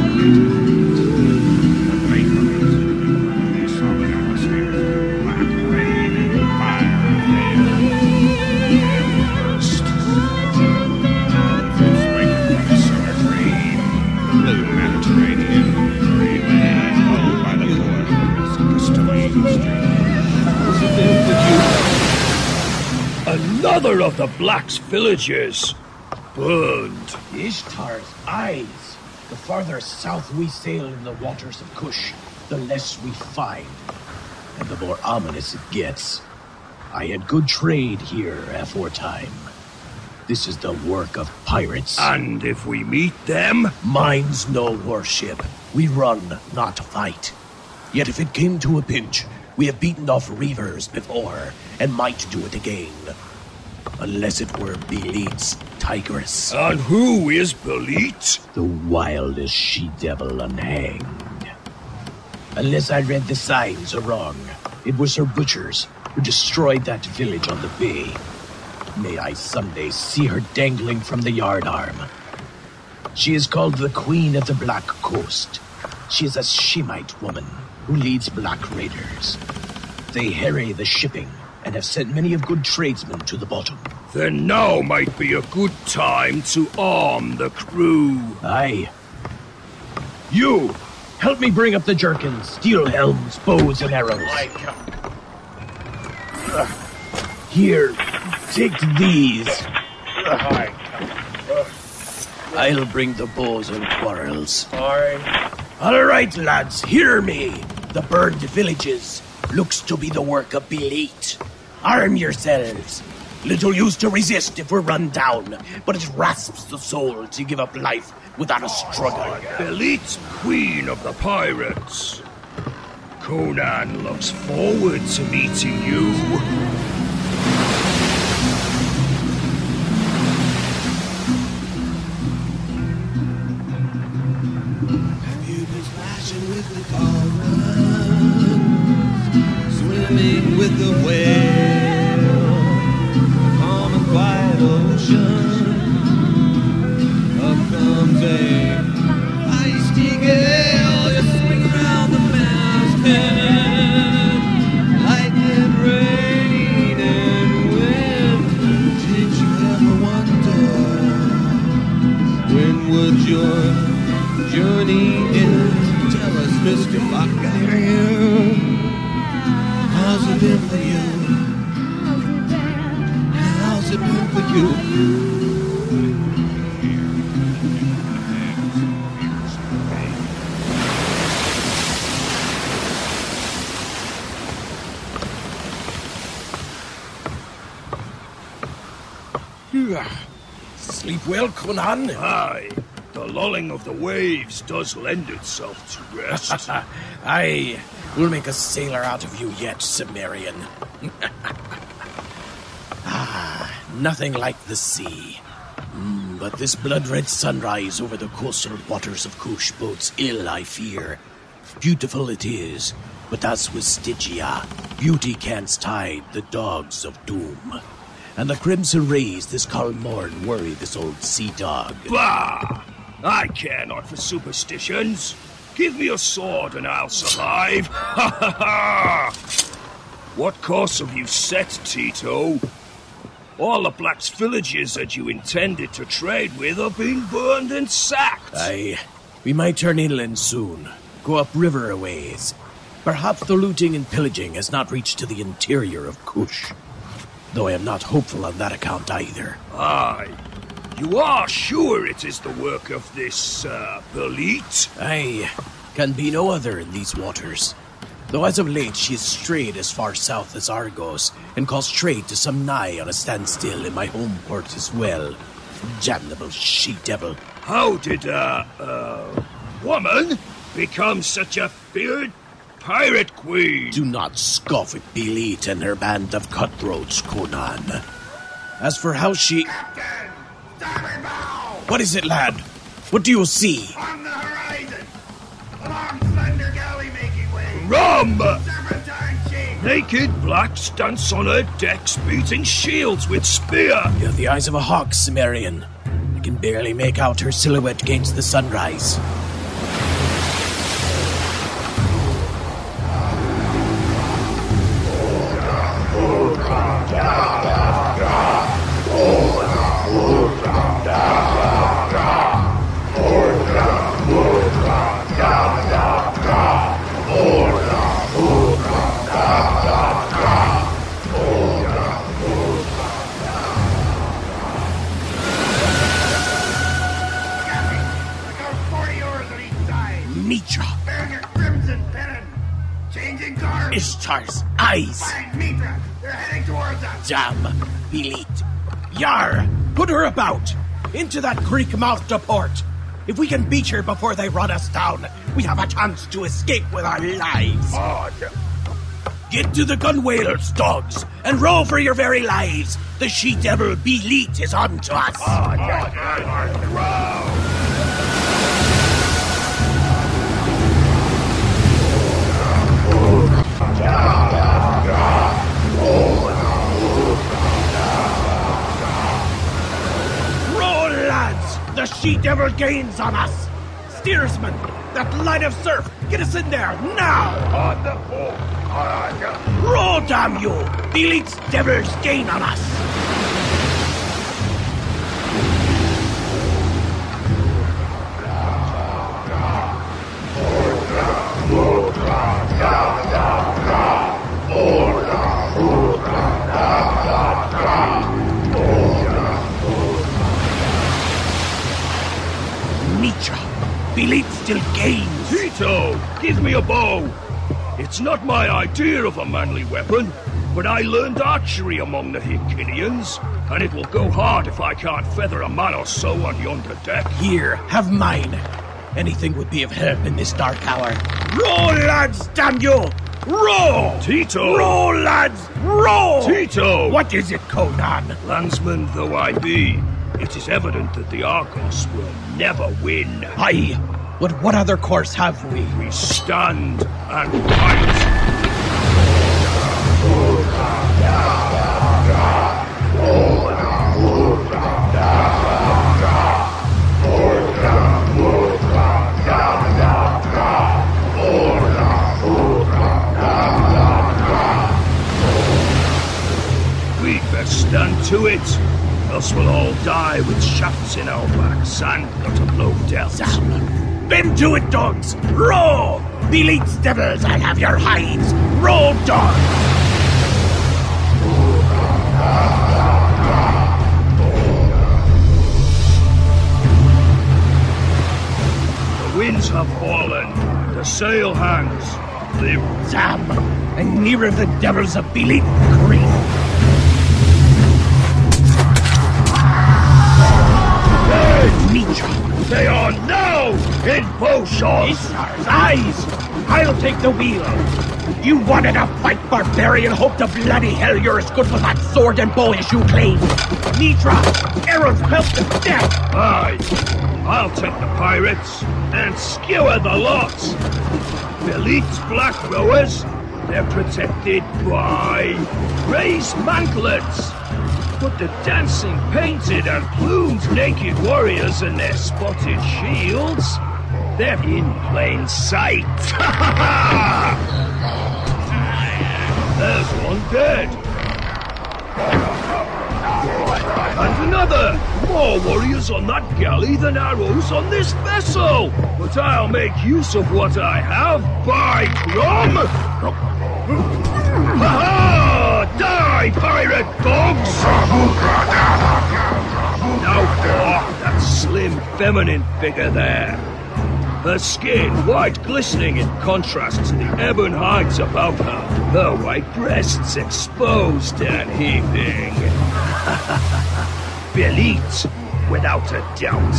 Another of the Black's villages burned. Ishtar's eyes. The farther south we sail in the waters of Kush, the less we find, and the more ominous it gets. I had good trade here aforetime. This is the work of pirates. And if we meet them? Mine's no worship. We run, not fight. Yet if it came to a pinch, we have beaten off reavers before, and might do it again. Unless it were Belit's tigress. And who is Belit? The wildest she-devil unhanged. Unless I read the signs wrong, it was her butchers who destroyed that village on the bay. May I someday see her dangling from the yardarm. She is called the Queen of the Black Coast. She is a Shemite woman who leads black raiders. They harry the shipping and have sent many of good tradesmen to the bottom. Then now might be a good time to arm the crew. Aye. You, help me bring up the jerkins, steel helms, bows, and arrows. Uh, here, take these. Uh, I'll bring the bows and quarrels. All right, lads, hear me. The burned villages looks to be the work of Belit. Arm yourselves. Little use to resist if we're run down, but it rasps the soul to give up life without a struggle. Belit's queen of the pirates. Conan looks forward to meeting you. Have you been smashing with the car? ocean. Up comes a feisty gale, you swing around the masthead. Lightning, rain, and wind. Did you ever wonder when would your journey end? Tell us, Mister Buccaneer, how's it been for you? How's it been for you? Sleep well, Conan? Aye. The lulling of the waves does lend itself to rest. Aye. We'll make a sailor out of you yet, Cimmerian. Ah, nothing like the sea. Mm, but this blood-red sunrise over the coastal waters of Kush bodes ill, I fear. Beautiful it is, but as with Stygia, beauty can't tide the dogs of doom. And the crimson rays this calm morn worry this old sea dog. Bah! I care not for superstitions. Give me a sword and I'll survive. Ha ha ha! What course have you set, Tito? All the Black's villages that you intended to trade with are being burned and sacked. Aye, we might turn inland soon. Go up river a ways. Perhaps the looting and pillaging has not reached to the interior of Kush. Though I am not hopeful on that account either. Aye. You are sure it is the work of this, uh, Belit? Aye. Can be no other in these waters. Though as of late she has strayed as far south as Argos, and caused trade to some nigh on a standstill in my home port as well. Damnable she-devil. How did a, uh, woman become such a feared pirate queen? Do not scoff at Belit and her band of cutthroats, Conan. As for how she... Captain! Starboard bow! What is it, lad? What do you see? On the horizon! A long, slender galley making way! Rum! Serpentine shape! Naked blacks dance on her decks, beating shields with spear! You have the eyes of a hawk, Cimmerian. I can barely make out her silhouette against the sunrise. Ishtar's eyes! Find Mitra! They're heading towards us! Damn! Belit! Yar! Put her about! Into that creek mouth to port! If we can beach her before they run us down, we have a chance to escape with our lives! Oh, get to the gunwales, dogs, and row for your very lives! The she-devil Belit is on to us! Oh, oh, row! Roll, lads! The she-devil gains on us! Steersman, that line of surf, get us in there, now! On the boat! Roll, damn you! Belit's devils gain on us! Mitra, Belit still gains. Tito, give me a bow. It's not my idea of a manly weapon, but I learned archery among the Hyrcanians, and it will go hard if I can't feather a man or so on yonder deck. Here, have mine. Anything would be of help in this dark hour. Roll, lads, damn you! Roll! Tito! Roll, lads! Roll! Tito! What is it, Conan? Landsman though I be, it is evident that the Argos will never win. Aye, but what other course have we? We stand and fight. Oh, We'd best stand to it, else we'll all die with shafts in our backs and not a blow dealt. Bend to it, dogs! Roar! Beleats devils, I'll have your hides! Roll, dogs! The winds have fallen. The sail hangs. The Damn! And nearer the devils of Beleat Creek. Mitra! They are now in Beauchamp! Isar's eyes! I'll take the wheel. You wanted to fight, barbarian? Hope to bloody hell you're as good with that sword and bow as you claim. Mitra! Arrows pelt to death! Aye! I'll take the pirates and skewer the lots. Beleat's black rowers, they're protected by raised mantlets. But the dancing, painted, and plumed naked warriors and their spotted shields, they're in plain sight. There's one dead. And another! More warriors on that galley than arrows on this vessel! But I'll make use of what I have, by Crom! Ha-ha! Die, pirate dogs! Now for that slim, feminine figure there. Her skin white glistening in contrast to the ebon hides above her. Her white breasts exposed and heaving. Beleat, without a doubt.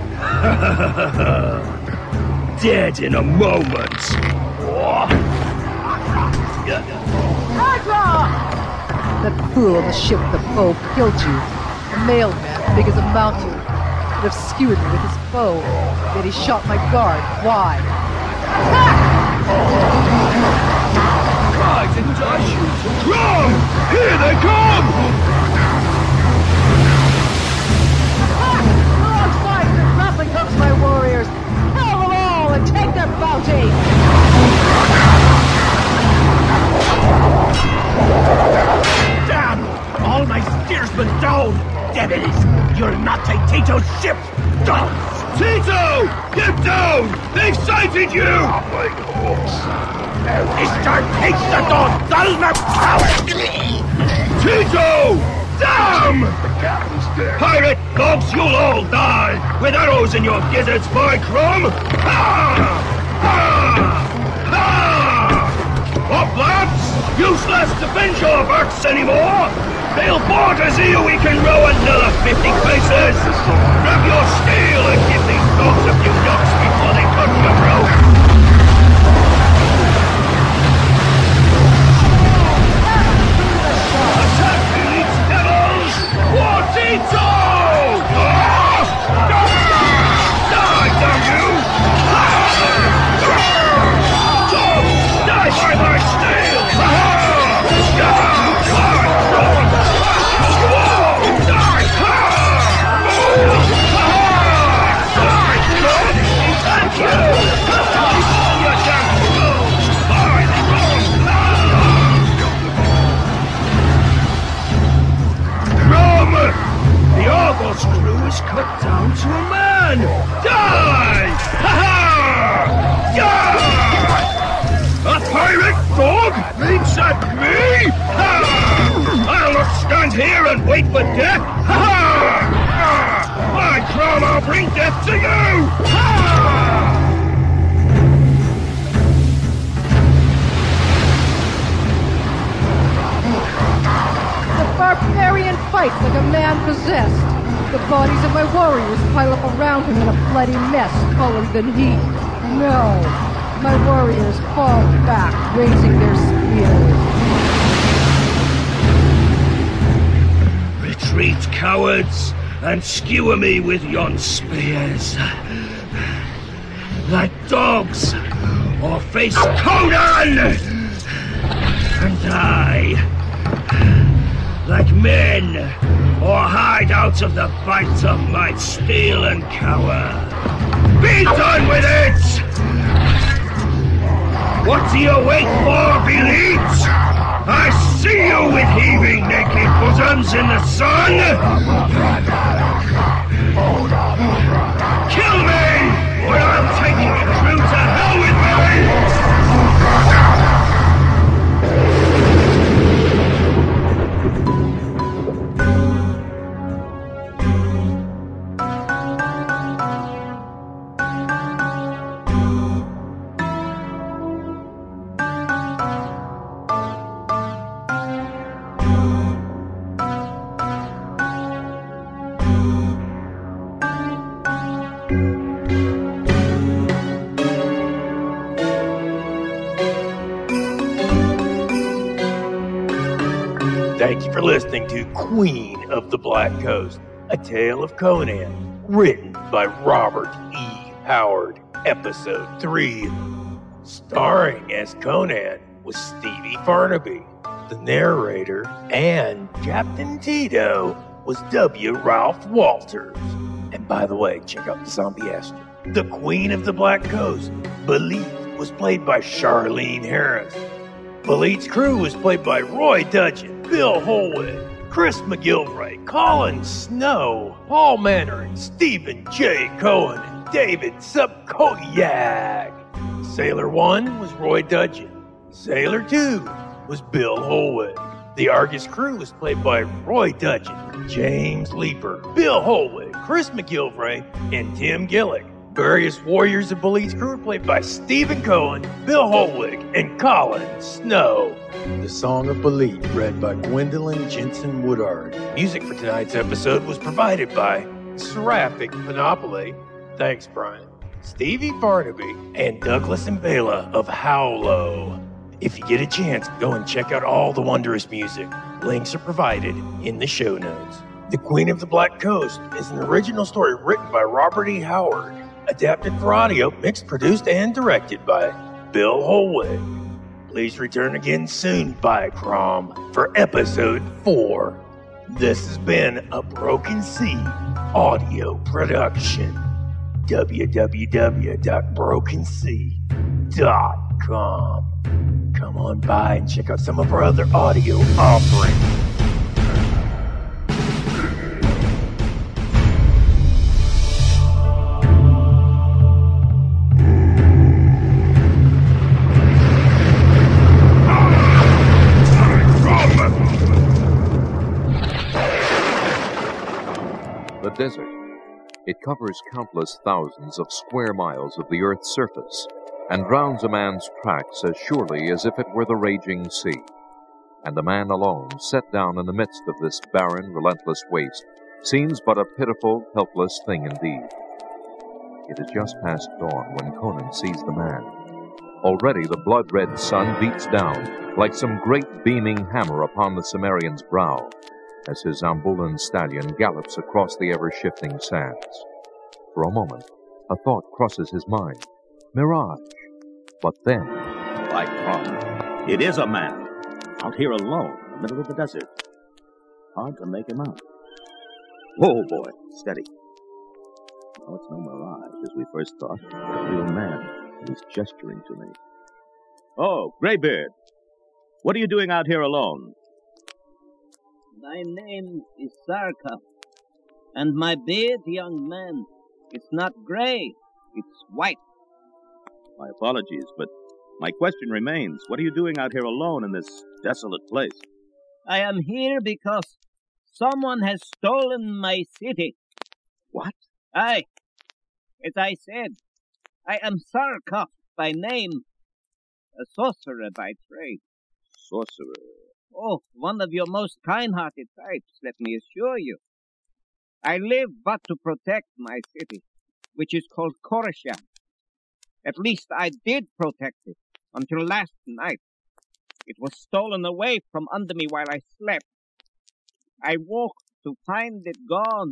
Dead in a moment. That fool on the ship with the bow killed you. A mailman, big as a mountain. Could have skewered me with his bow. Yet he shot my guard. Why? Why didn't I shoot him? Crom! Here they come! Alongside the grappling hooks, my warriors! Kill them all and take their bounty! Damn! All my steersmen down! Devils! You'll not take Tito's ship! Dogs! Tito! Get down! They've sighted you! Mister takes the dog! Dalma power! Tito! Damn! Pirate dogs, you'll all die! With arrows in your gizzards, by Crom! Ha! Ha! Ha! Up, lads! Useless to fence your verts anymore! They'll board us here we can row another fifty paces! Grab your steel and give these dogs a few knocks before they cut your rope! Attack, Beleat's devils! For Tito! Die, damn you! Die by my steel! The Argos crew is cut down to a man! Die! Ha-ha! Yeah! A pirate dog leaps at me? Ha! I'll not stand here and wait for death! Ha-ha! By Crom, I'll bring death to you! Ha! Barbarian fights like a man possessed. The bodies of my warriors pile up around him in a bloody mess colored than he. No, my warriors fall back, raising their spears. Retreat, cowards, and skewer me with yon spears. Like dogs, or face Conan! And I... like men, or hide out of the bite of my steel and cower. Be done with it! What do you wait for, Beleat? I see you with heaving naked bosoms! hands in the sun? Kill me, or I'll take your crew to hell with me! Thank you for listening to Queen of the Black Coast, A Tale of Conan, written by Robert E. Howard, Episode three. Starring as Conan was Stevie Farnaby. The narrator and Captain Tito was W. Ralph Walters. And by the way, check out the zombie Astro. The Queen of the Black Coast, Belit, was played by Charlene Harris. Belit's crew was played by Roy Dudgeon, Bill Holwood, Chris McGilvray, Colin Snow, Paul Mannering, Stephen J. Cohen, and David Subkoyak. Sailor one was Roy Dudgeon. Sailor two was Bill Holwood. The Argus crew was played by Roy Dudgeon, James Leeper, Bill Holwood, Chris McGilvray, and Tim Gillick. Various warriors of Belit's crew were played by Stephen Cohen, Bill Holwick, and Colin Snow. The Song of Belit, read by Gwendolyn Jensen Woodard. Music for tonight's episode was provided by Seraphic Panoply. Thanks, Brian. Stevie Farnaby, and Douglas and Bela of Howlo. If you get a chance, go and check out all the wondrous music. Links are provided in the show notes. The Queen of the Black Coast is an original story written by Robert E. Howard, adapted for audio, mixed, produced, and directed by Bill Holwood. Please return again soon, Bicrom, for episode four. This has been a Broken Sea audio production. w w w dot broken sea dot com. Come on by and check out some of our other audio offerings. The desert. It covers countless thousands of square miles of the Earth's surface and drowns a man's tracks as surely as if it were the raging sea. And a man alone, set down in the midst of this barren, relentless waste, seems but a pitiful, helpless thing indeed. It is just past dawn when Conan sees the man. Already the blood-red sun beats down like some great beaming hammer upon the Cimmerian's brow, as his Zambulan stallion gallops across the ever-shifting sands. For a moment, a thought crosses his mind. Mirage. But then... By Crom, it is a man, out here alone in the middle of the desert. Hard to make him out. Whoa, boy, steady. No, it's no mirage, as we first thought, but a real man, and he's gesturing to me. Oh, Greybeard, what are you doing out here alone? My name is Sarkaf, and my beard, young man, it's not gray, it's white. My apologies, but my question remains. What are you doing out here alone in this desolate place? I am here because someone has stolen my city. What? Aye. As I said, I am Sarkaf by name, a sorcerer by trade. Sorcerer? Oh, one of your most kind-hearted types, let me assure you. I live but to protect my city, which is called Coruscant. At least I did protect it until last night. It was stolen away from under me while I slept. I woke to find it gone.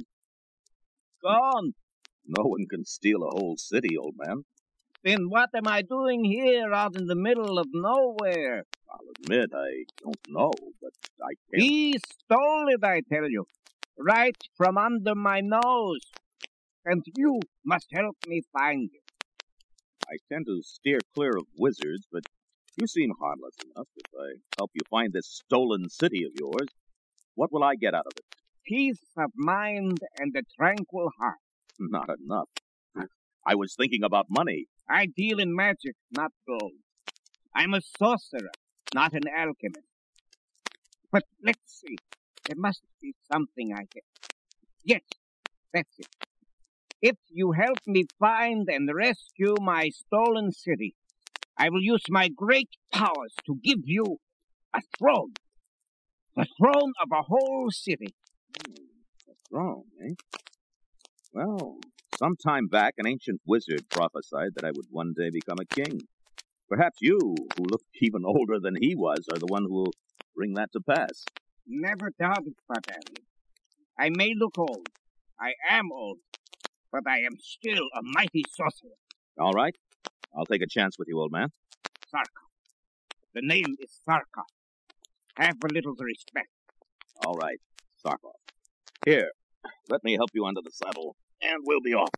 Gone. No one can steal a whole city, old man. Then what am I doing here out in the middle of nowhere? I'll admit I don't know, but I can't... He stole it, I tell you, right from under my nose. And you must help me find it. I tend to steer clear of wizards, but you seem harmless enough if I help you find this stolen city of yours. What will I get out of it? Peace of mind and a tranquil heart. Not enough. I was thinking about money. I deal in magic, not gold. I'm a sorcerer, not an alchemist. But let's see. There must be something I can... Yes, that's it. If you help me find and rescue my stolen city, I will use my great powers to give you a throne. The throne of a whole city. A throne, eh? Well, some time back, an ancient wizard prophesied that I would one day become a king. Perhaps you, who look even older than he was, are the one who will bring that to pass. Never doubt it, Barbarian. I may look old. I am old. But I am still a mighty sorcerer. All right. I'll take a chance with you, old man. Sarkov. The name is Sarkov. Have a little respect. All right, Sarkov. Here, let me help you onto the saddle, and we'll be off.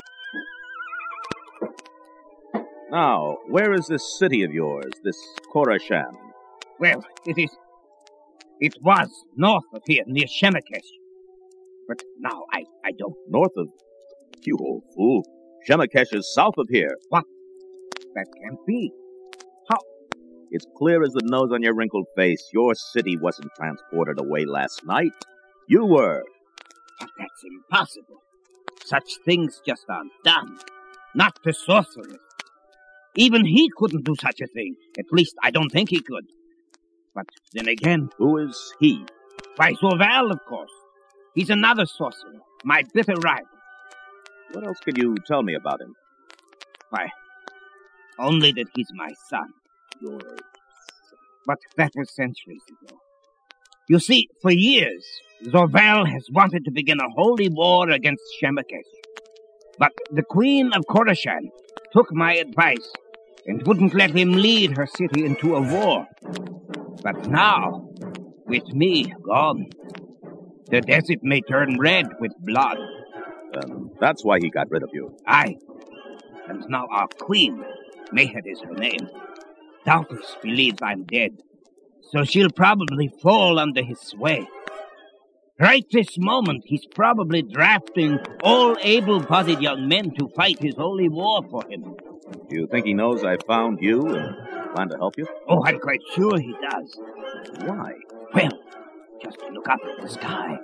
Now, where is this city of yours, this Khorassan? Well, it is... It was north of here, near Shemekesh. But now I, I don't... North of... You old fool. Shemekesh is south of here. What? That can't be. How? It's clear as the nose on your wrinkled face. Your city wasn't transported away last night. You were. But that's impossible. Such things just aren't done. Not to sorcerers. Even he couldn't do such a thing. At least I don't think he could. But then again... Who is he? Why, Zorval, of course. He's another sorcerer. My bitter rival. What else can you tell me about him? Why, only that he's my son. Your... But that was centuries ago. You see, for years, Zorval has wanted to begin a holy war against Shemekesh. But the Queen of Khorassan took my advice and wouldn't let him lead her city into a war. But now, with me gone, the desert may turn red with blood. Um, that's why he got rid of you. Aye. And now our queen, Mehed is her name, doubtless believes I'm dead. So she'll probably fall under his sway. Right this moment, he's probably drafting all able-bodied young men to fight his holy war for him. Do you think he knows I found you and plan to help you? Oh, I'm quite sure he does. Why? Well, just look up at the sky.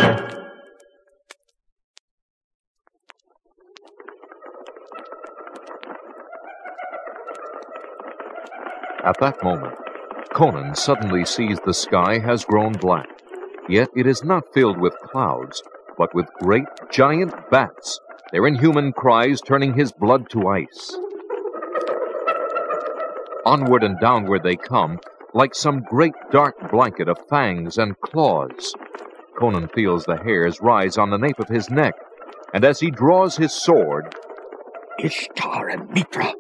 At that moment, Conan suddenly sees the sky has grown black. Yet it is not filled with clouds, but with great, giant bats, their inhuman cries turning his blood to ice. Onward and downward they come, like some great dark blanket of fangs and claws. Conan feels the hairs rise on the nape of his neck, and as he draws his sword... Ishtar and Mitra!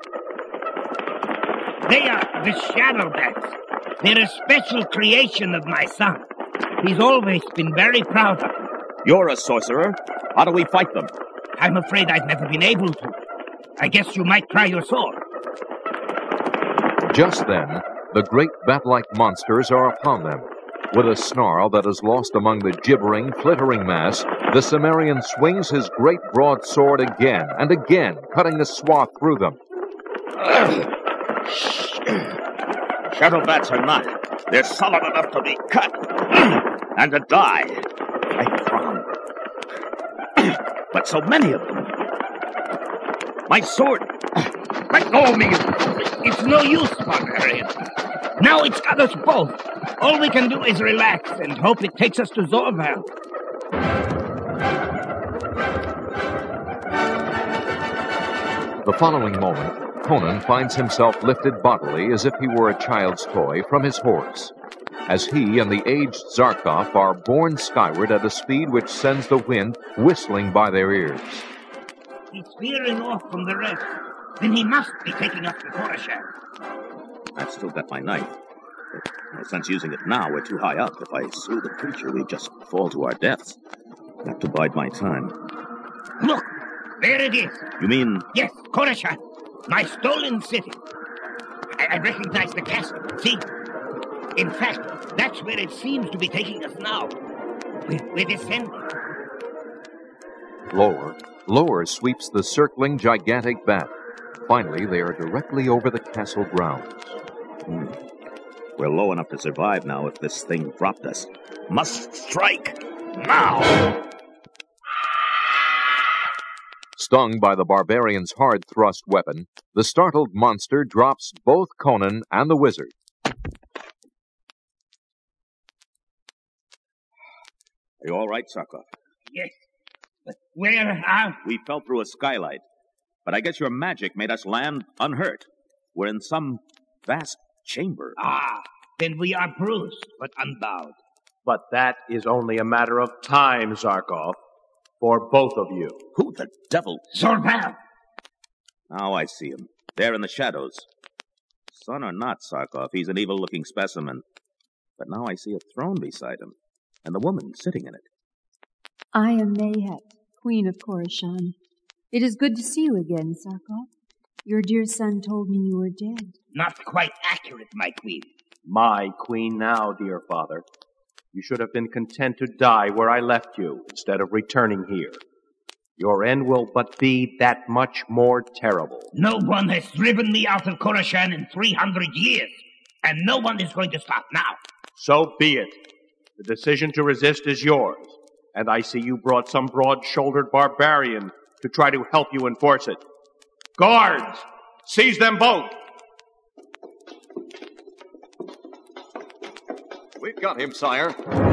They are the shadow bats. They're a special creation of my son. He's always been very proud of them. You're a sorcerer. How do we fight them? I'm afraid I've never been able to. I guess you might try your sword. Just then, the great bat-like monsters are upon them. With a snarl that is lost among the gibbering, flittering mass, the Cimmerian swings his great broadsword again and again, cutting a swath through them. Shadow bats are not. They're solid enough to be cut and to die. I frown. But so many of them. My sword. Let go of me. It's no use, barbarian. Now it's got us both. All we can do is relax and hope it takes us to Zorval. The following moment, Conan finds himself lifted bodily as if he were a child's toy from his horse, as he and the aged Zarkov are borne skyward at a speed which sends the wind whistling by their ears. He's veering off from the rest. Then he must be taking us to Khorassan. I've still got my knife. No sense using it now. We're too high up. If I slew the creature, we'd just fall to our deaths. Have to bide my time. Look! There it is! You mean... Yes, Khorassan. My stolen city. I, I recognize the castle. See? In fact, that's where it seems to be taking us now. We're, we're descending. Lower, lower sweeps the circling gigantic bat. Finally, they are directly over the castle grounds. Hmm. We're low enough to survive now if this thing dropped us. Must strike now! Stung by the barbarian's hard-thrust weapon, the startled monster drops both Conan and the wizard. Are you all right, Sarkov? Yes. But where are... We fell through a skylight. But I guess your magic made us land unhurt. We're in some vast chamber. Ah, then we are bruised, but unbowed. But that is only a matter of time, Zarkov. For both of you. Who the devil? Zorval! Now I see him. There in the shadows. Son or not, Sarkov, he's an evil-looking specimen. But now I see a throne beside him, and the woman sitting in it. I am Mayhet, Queen of Khorassan. It is good to see you again, Sarkov. Your dear son told me you were dead. Not quite accurate, my queen. My queen now, dear father. You should have been content to die where I left you, instead of returning here. Your end will but be that much more terrible. No one has driven me out of Khorassan in three hundred years, and no one is going to stop now. So be it. The decision to resist is yours, and I see you brought some broad-shouldered barbarian to try to help you enforce it. Guards! Seize them both! We've got him, sire.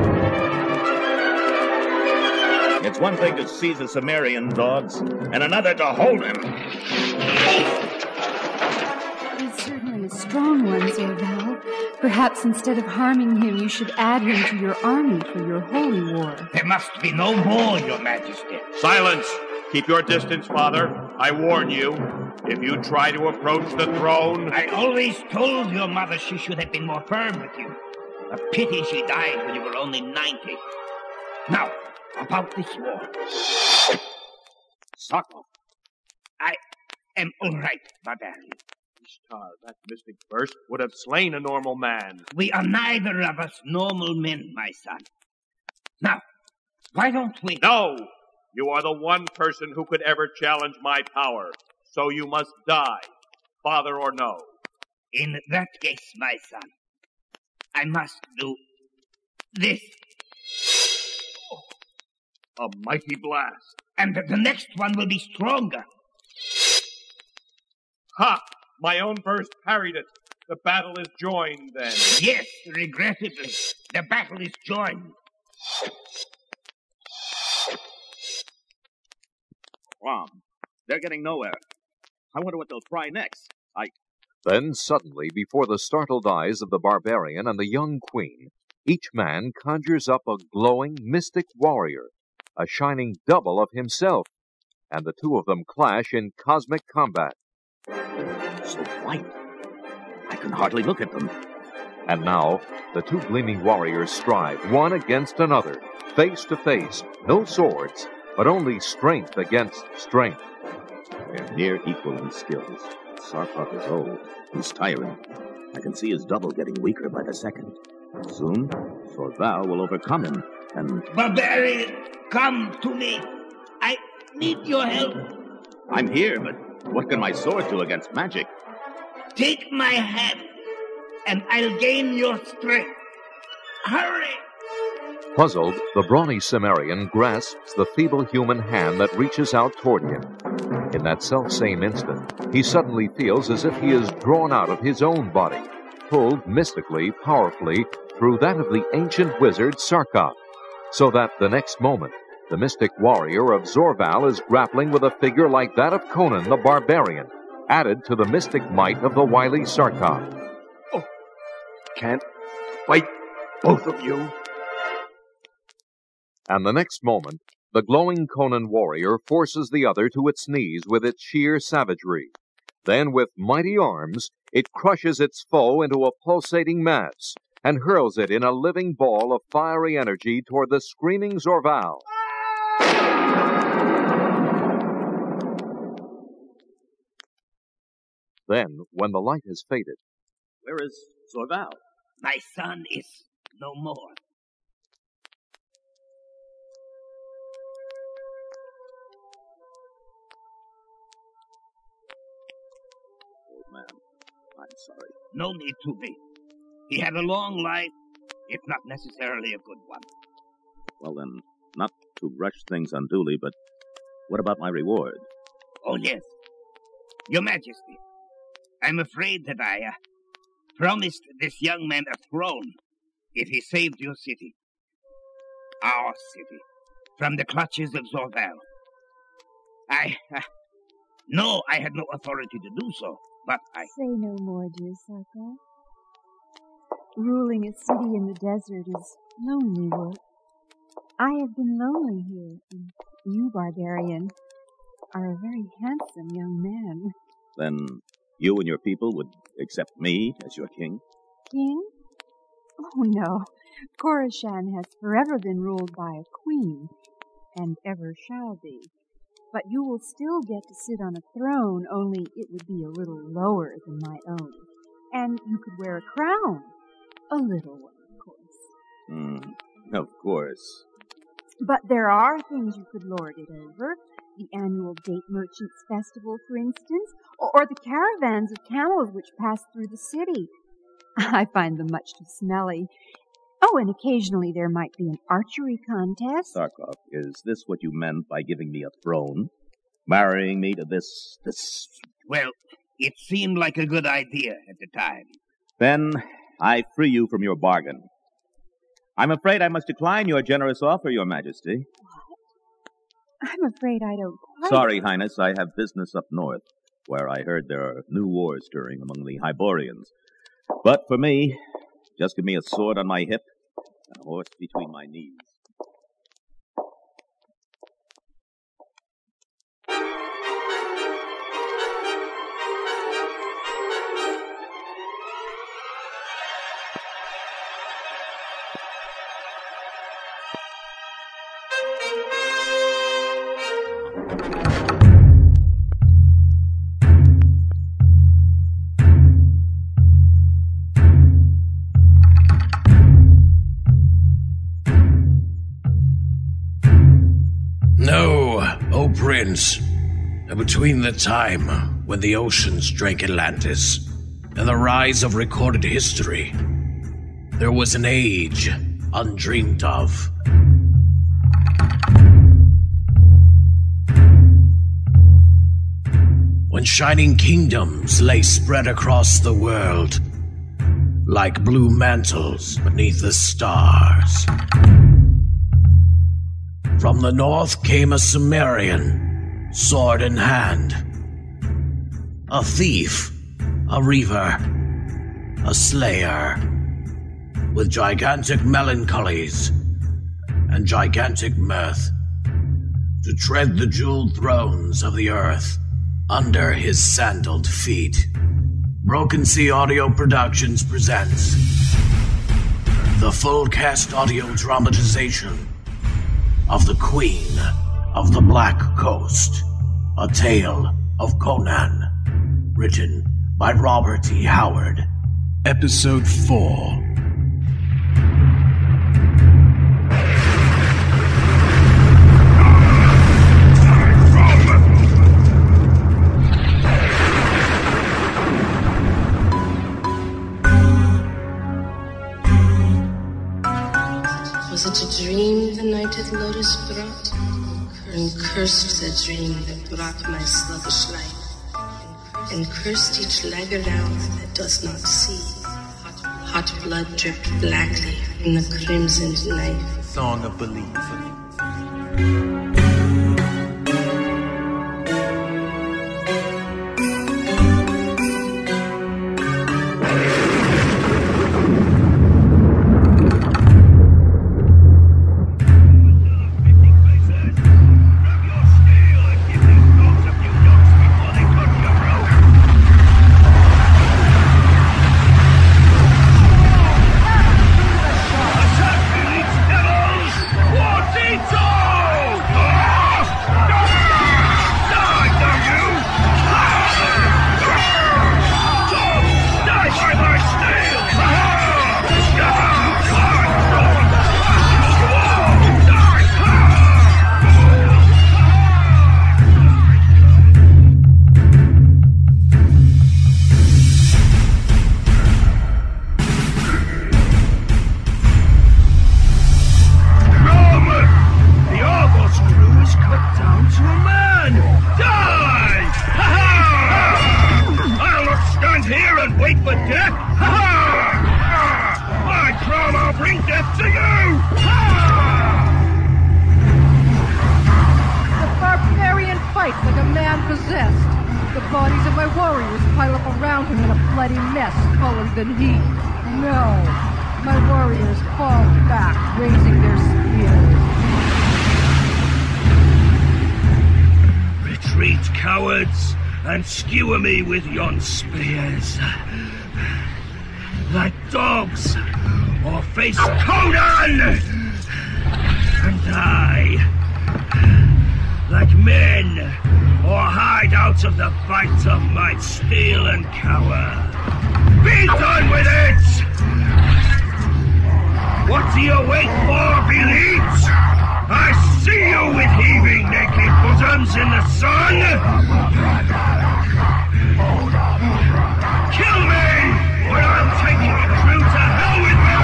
It's one thing to seize a Cimmerian, dogs, and another to hold him. He's certainly a strong one, Zorval. Perhaps instead of harming him, you should add him to your army for your holy war. There must be no more, your majesty. Silence! Keep your distance, father. I warn you. If you try to approach the throne... I always told your mother she should have been more firm with you. A pity she died when you were only ninety. Now, about this war. Sarkov. I am all right, barbarian. Ishtar, that mystic burst would have slain a normal man. We are neither of us normal men, my son. Now, why don't we... No! You are the one person who could ever challenge my power. So you must die, father or no. In that case, my son, I must do this. A mighty blast. And the next one will be stronger. Ha! My own burst parried it. The battle is joined, then. Yes, regrettably. The battle is joined. Rom, they're getting nowhere. I wonder what they'll try next. I... Then suddenly, before the startled eyes of the barbarian and the young queen, each man conjures up a glowing, mystic warrior, a shining double of himself, and the two of them clash in cosmic combat. So white. I can hardly look at them. And now, the two gleaming warriors strive, one against another, face to face, no swords, but only strength against strength. They're near equal in skills. Sarkov is old. He's tiring. I can see his double getting weaker by the second. Soon, Zorval will overcome him, and... Barbarian, come to me. I need your help. I'm here, but what can my sword do against magic? Take my hand, and I'll gain your strength. Hurry! Puzzled, the brawny Cimmerian grasps the feeble human hand that reaches out toward him. In that self-same instant, he suddenly feels as if he is drawn out of his own body, pulled mystically, powerfully, through that of the ancient wizard Sarkov, so that the next moment, the mystic warrior of Zorval is grappling with a figure like that of Conan the barbarian, added to the mystic might of the wily Sarkov. Oh, can't fight both of you. And the next moment, the glowing Conan warrior forces the other to its knees with its sheer savagery. Then, with mighty arms, it crushes its foe into a pulsating mass and hurls it in a living ball of fiery energy toward the screaming Zorval. Then, when the light has faded... Where is Zorval? My son is no more. Old man, I'm sorry. No need to be. He had a long life, if not necessarily a good one. Well then, not to rush things unduly, but what about my reward? Oh, yes. Your Majesty, I'm afraid that I uh, promised this young man a throne if he saved your city. Our city. From the clutches of Zorval. I... Uh, no, I had no authority to do so, but I... Say no more, dear Sarko. Ruling a city in the desert is lonely work. I have been lonely here, and you, barbarian, are a very handsome young man. Then you and your people would accept me as your king? King? Oh, no. Coruscant has forever been ruled by a queen, and ever shall be. But you will still get to sit on a throne, only it would be a little lower than my own. And you could wear a crown. A little one, of course. Hmm, of course. But there are things you could lord it over. The annual Date Merchants Festival, for instance, or the caravans of camels which pass through the city. I find them much too smelly. Oh, and occasionally there might be an archery contest. Sarkov, is this what you meant by giving me a throne? Marrying me to this... this... Well, it seemed like a good idea at the time. Then I free you from your bargain. I'm afraid I must decline your generous offer, Your Majesty. What? I'm afraid I don't quite... Sorry, Highness, I have business up north, where I heard there are new wars stirring among the Hyborians. But for me, just give me a sword on my hip and a horse between my knees. Prince, between the time when the oceans drank Atlantis and the rise of recorded history, there was an age undreamed of. When shining kingdoms lay spread across the world, like blue mantles beneath the stars. From the north came a Cimmerian, sword in hand. A thief, a reaver, a slayer, with gigantic melancholies and gigantic mirth, to tread the jeweled thrones of the earth under his sandaled feet. Broken Sea Audio Productions presents the full cast audio dramatization of The Queen of the Black Coast, a tale of Conan, written by Robert E. Howard. Episode four. Was it a dream the nighted lotus brought? And cursed the dream that brought my sluggish life, and cursed each laggard hour that does not see. Hot blood dripped blackly from the crimsoned knife. Song of Belief. Devils! Fortito! bloody mess colored than he. No, my warriors fall back, raising their spears. Retreat, cowards, and skewer me with yon spears. Like dogs, or face Conan and die. Like men, or hide out of the fight of might, steal and cower. Be done with it! What do you wait for, Belite? I see you with heaving naked bosoms in the sun! Kill me, or I'll take your crew to hell with me!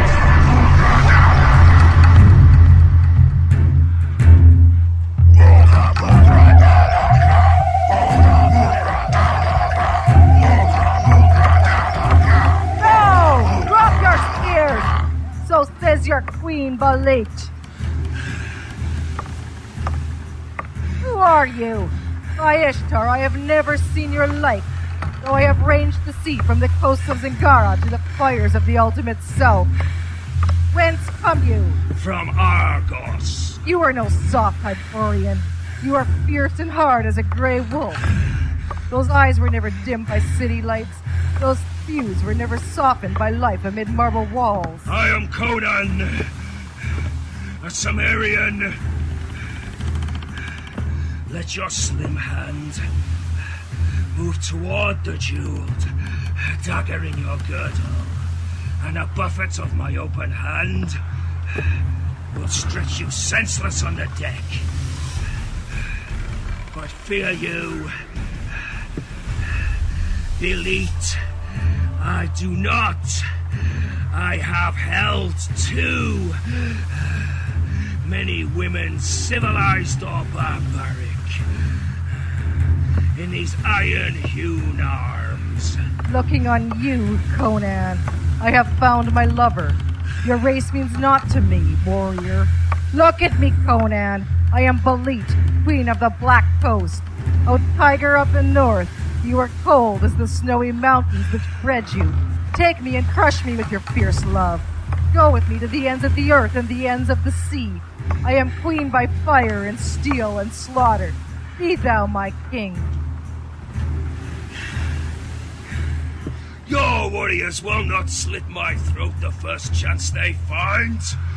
So says your queen, Belite. Who are you? By Ishtar, I have never seen your like, though I have ranged the sea from the coasts of Zingara to the fires of the ultimate south. Whence come you? From Argos. You are no soft Hyperborean. You are fierce and hard as a grey wolf. Those eyes were never dimmed by city lights. Those thews were never softened by life amid marble walls. I am Conan, a Cimmerian. Let your slim hand move toward the jeweled dagger in your girdle, and a buffet of my open hand will stretch you senseless on the deck. But fear you, Belite, I do not. I have held too many women, civilized or barbaric, in these iron-hewn arms. Looking on you, Conan, I have found my lover. Your race means naught to me, warrior. Look at me, Conan. I am Belite, queen of the Black Coast. O tiger up in north, you are cold as the snowy mountains which bred you. Take me and crush me with your fierce love. Go with me to the ends of the earth and the ends of the sea. I am queen by fire and steel and slaughter. Be thou my king. Your warriors will not slit my throat the first chance they find.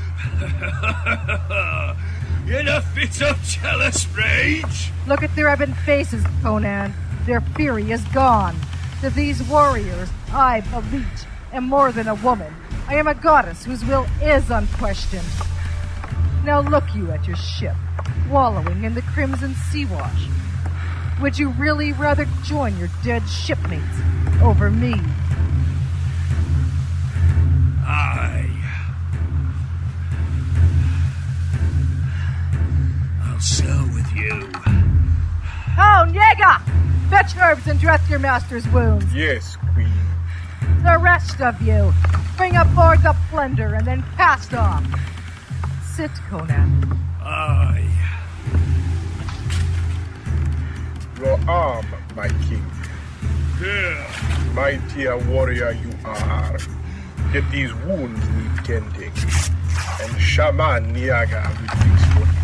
In a fit of jealous rage. Look at their ebon faces, Conan. Their fury is gone. To these warriors, I, Belite, am more than a woman. I am a goddess whose will is unquestioned. Now look you at your ship, wallowing in the crimson sea wash. Would you really rather join your dead shipmates over me? Aye. I'll sail with you. Oh, Niega! Fetch herbs and dress your master's wounds. Yes, Queen. The rest of you, bring aboard the plunder and then cast off. Sit, Conan. Aye. Your arm, my king. Here. Mighty a warrior you are. Yet these wounds need tending. And Shaman Niaga will fix for you.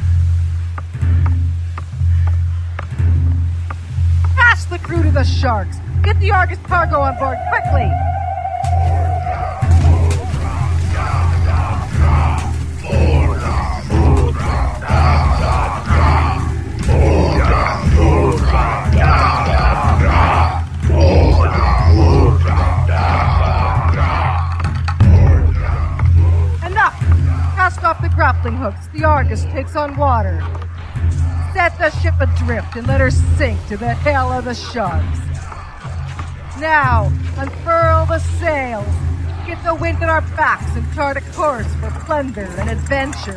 Pass the crew to the sharks. Get the Argus cargo on board quickly. Enough! Cast off the grappling hooks. The Argus takes on water. Set the ship adrift and let her sink to the hell of the sharks. Now, unfurl the sails. Get the wind at our backs and chart a course for plunder and adventure.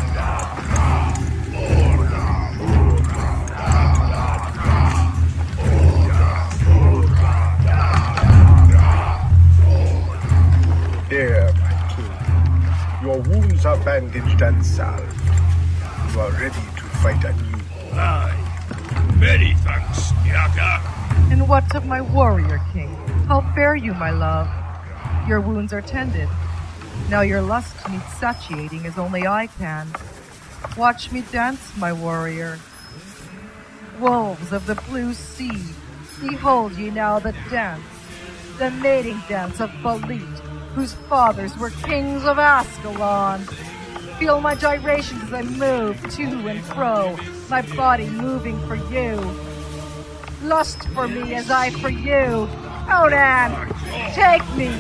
There, my king. Your wounds are bandaged and salved. You are ready to fight anew. Aye. Many thanks, Niaga. And what of my warrior king? How fare you, my love? Your wounds are tended. Now your lust needs satiating as only I can. Watch me dance, my warrior. Wolves of the blue sea, behold ye now the dance, the mating dance of Balit, whose fathers were kings of Ascalon. Feel my gyrations as I move to and fro, my body moving for you. Lust for me as I for you. Conan, take me.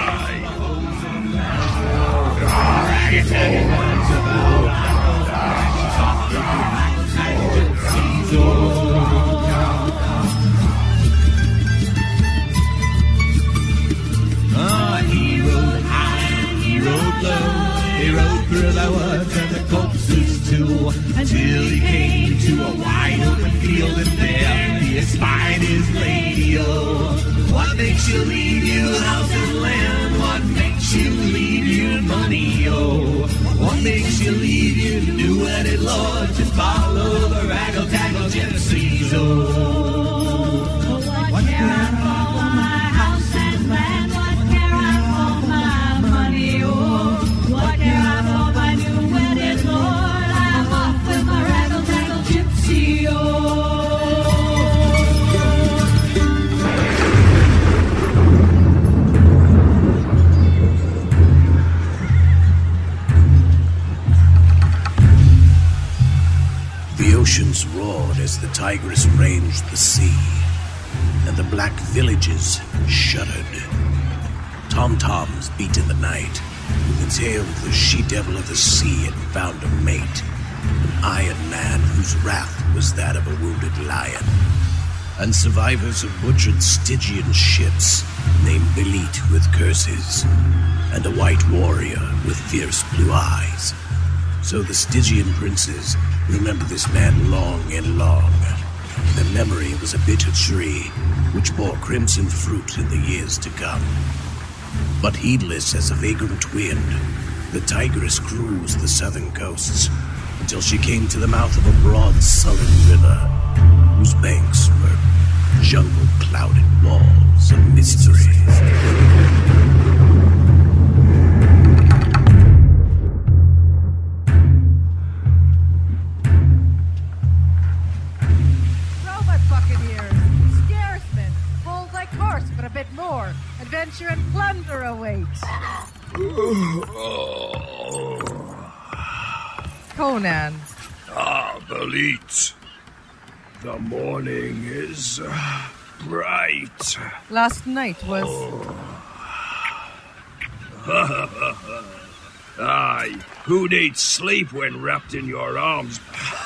Ah, he rode high and he rode low. He rode through the woods and the copses too, until he came to a wide open field, and there he espied his lady. Oh, what makes you leave your house and land? What makes you leave your money? Oh, what makes you leave your new-wedded lord to follow the raggle-taggle gypsies? Oh, what care I for my house and land? What care I for my money? Oh, what care I for my new-wedded lord? I'm off with my raggle-taggle gypsy. Oh. The oceans roared as the Tigris ranged the sea, and the black villages shuddered. Tom-toms beat in the night, with the tale of the she-devil of the sea had found a mate, an iron man whose wrath was that of a wounded lion. And survivors of butchered Stygian ships, named Balit with curses, and a white warrior with fierce blue eyes. So the Stygian princes remember this man long and long. Their memory was a bitter tree, which bore crimson fruit in the years to come. But heedless as a vagrant wind, the Tigris cruised the southern coasts, until she came to the mouth of a broad sullen river, whose banks were jungle-clouded walls of mystery. Adventure and plunder awaits. Conan. Ah, Balit. The morning is uh, bright. Last night was... Oh. Aye, who needs sleep when wrapped in your arms?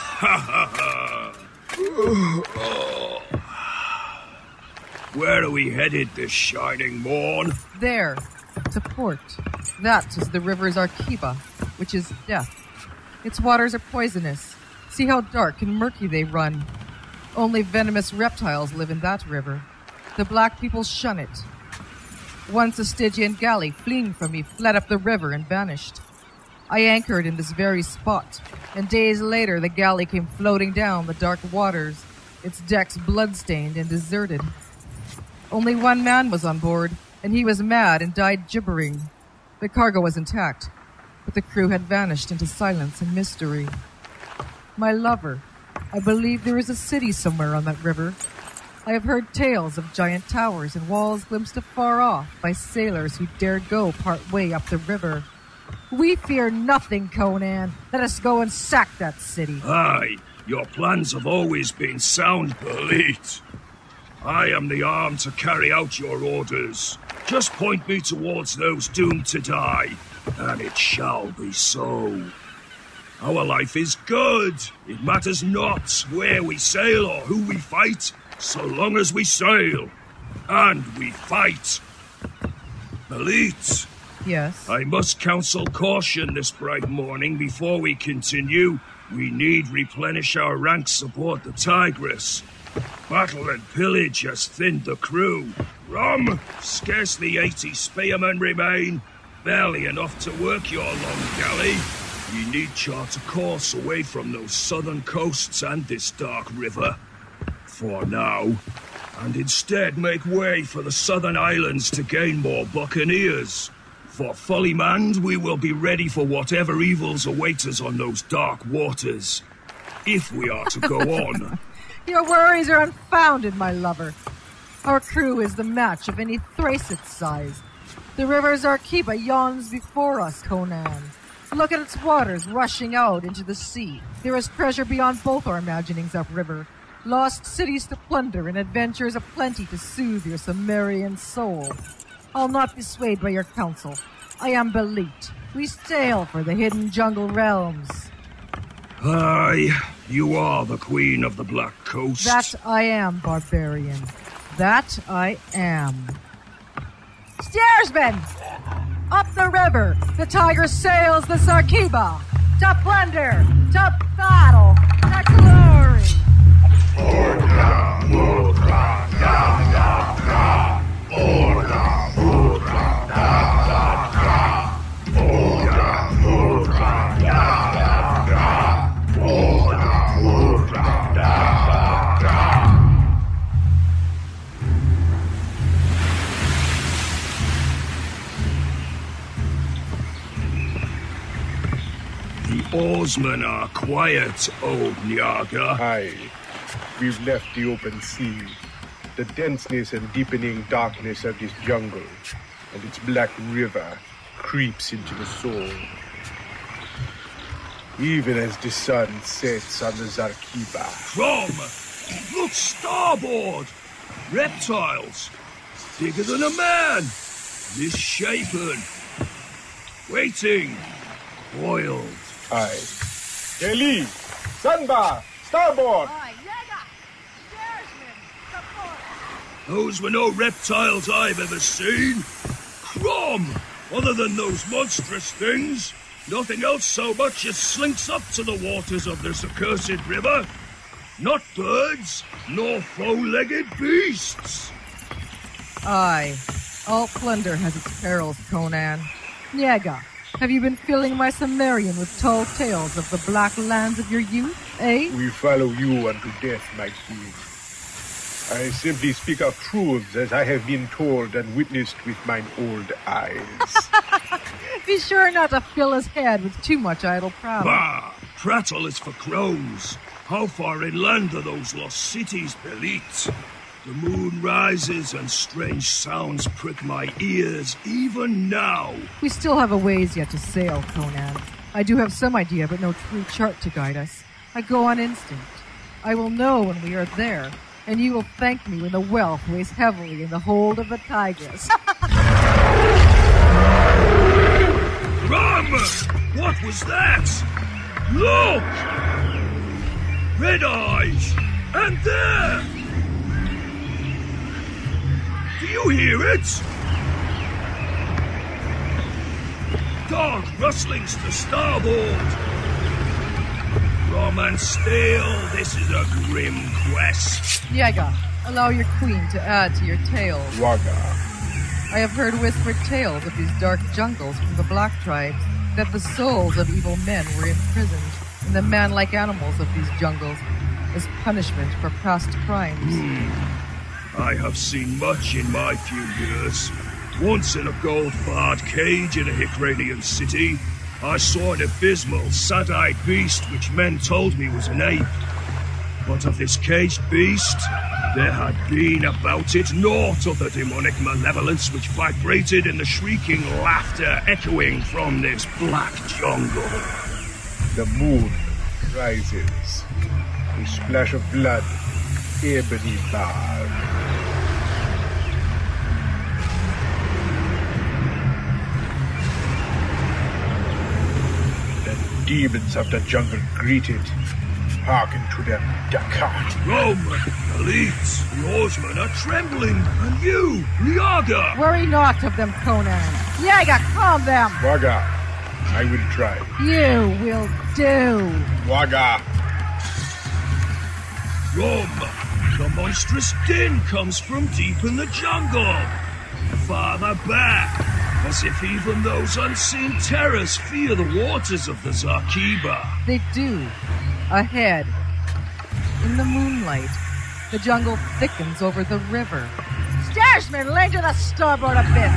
Where are we headed this shining morn? There, to port. That is the river's Arkiba, which is death. Its waters are poisonous. See how dark and murky they run. Only venomous reptiles live in that river. The black people shun it. Once a Stygian galley, fleeing from me, fled up the river and vanished. I anchored in this very spot, and days later the galley came floating down the dark waters, its decks blood-stained and deserted. Only one man was on board, and he was mad and died gibbering. The cargo was intact, but the crew had vanished into silence and mystery. My lover, I believe there is a city somewhere on that river. I have heard tales of giant towers and walls glimpsed afar off by sailors who dared go part way up the river. We fear nothing, Conan. Let us go and sack that city. Aye, your plans have always been sound, Balit. I am the arm to carry out your orders. Just point me towards those doomed to die, and it shall be so. Our life is good. It matters not where we sail or who we fight, so long as we sail. And we fight. Balit. Yes? I must counsel caution this bright morning before we continue. We need replenish our ranks aboard the Tigris. Battle and pillage has thinned the crew. Rum, scarcely eighty spearmen remain. Barely enough to work your long galley. You need chart a course away from those southern coasts and this dark river. For now, and instead make way for the southern islands to gain more buccaneers. For Fullymand, we will be ready for whatever evils await us on those dark waters, if we are to go on. Your worries are unfounded, my lover. Our crew is the match of any Thracids size. The river Zarkiba yawns before us, Conan. Look at its waters rushing out into the sea. There is treasure beyond both our imaginings upriver. Lost cities to plunder and adventures aplenty to soothe your Cimmerian soul. I'll not be swayed by your counsel. I am Belit. We sail for the hidden jungle realms. Aye, you are the queen of the Black Coast. That I am, barbarian. That I am. Steersman! Up the river! The tiger sails the Zarkiba! To plunder! To battle! To glory! Orga, murga, da, da, da. Orga, murga, da, da, da. Orga, murga, da, da, da. Orga, murga, da, da, da. The oarsmen are quiet, old Niaga. Aye. We've left the open sea, the denseness and deepening darkness of this jungle, and its black river creeps into the soul. Even as the sun sets on the Zarkiba. Crom! Look starboard! Reptiles! Bigger than a man! Misshapen! Waiting! Boiled. Aye. Kelly! Sunbar! Starboard! Those were no reptiles I've ever seen. Crom! Other than those monstrous things, nothing else so much as slinks up to the waters of this accursed river. Not birds, nor four-legged beasts. Aye. All plunder has its perils, Conan. Niaga, have you been filling my Cimmerian with tall tales of the black lands of your youth, eh? We follow you unto death, my king. I simply speak of truths as I have been told and witnessed with mine old eyes. Be sure not to fill his head with too much idle prattle. Bah! Prattle is for crows. How far inland are those lost cities, Belit? The moon rises and strange sounds prick my ears even now. We still have a ways yet to sail, Conan. I do have some idea, but no true chart to guide us. I go on instinct. I will know when we are there, and you will thank me when the wealth weighs heavily in the hold of the tigress. Rum! What was that? Look! Red eyes! And there! Do you hear it? Dark rustlings to starboard. Rum and steel, this is a grim quest. Niaga, allow your queen to add to your tales. Waga. I have heard whispered tales of these dark jungles from the Black Tribes, that the souls of evil men were imprisoned in the man-like animals of these jungles as punishment for past crimes. Hmm. I have seen much in my few years. Once in a gold-barred cage in a Hicranian city, I saw an abysmal, sad-eyed beast which men told me was an ape. But of this caged beast, there had been about it naught of the demonic malevolence which vibrated in the shrieking laughter echoing from this black jungle. The moon rises. A splash of blood, ebony bar. The demons of the jungle greeted. Hearken to them, Dakar. Rome, Belit, the oarsmen are trembling, and you, Niaga! Worry not of them, Conan. Niaga, calm them! Waga, I will try. You will do. Waga. Rome, the monstrous din comes from deep in the jungle. Farther back, as if even those unseen terrors fear the waters of the Zarkiba. They do. Ahead, in the moonlight, The jungle thickens over the river. Steersman, lay to the starboard a bit.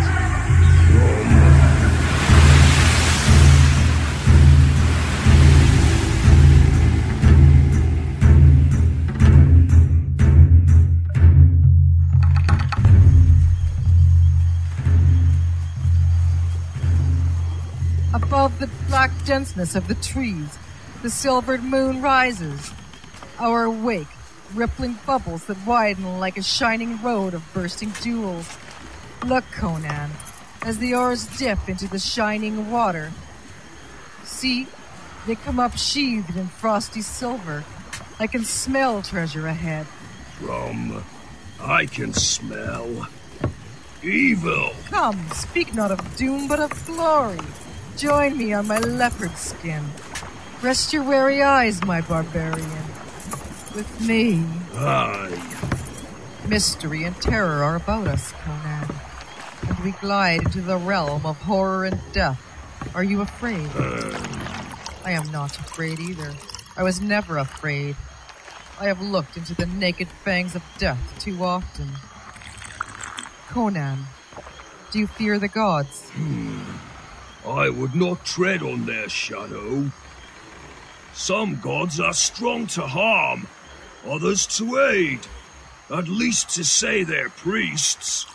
Above the black denseness of the trees, the silvered moon rises. Our wake, rippling bubbles that widen like a shining road of bursting jewels. Look, Conan, as the oars dip into the shining water. See, they come up sheathed in frosty silver. I can smell treasure ahead. Rum, I can smell evil. Come, speak not of doom, but of glory. Join me on my leopard skin. Rest your weary eyes, my barbarian. With me. Aye. Mystery and terror are about us, Conan. And we glide into the realm of horror and death. Are you afraid? Uh... I am not afraid either. I was never afraid. I have looked into the naked fangs of death too often. Conan, do you fear the gods? Hmm. I would not tread on their shadow. Some gods are strong to harm, others to aid, at least to say they're priests.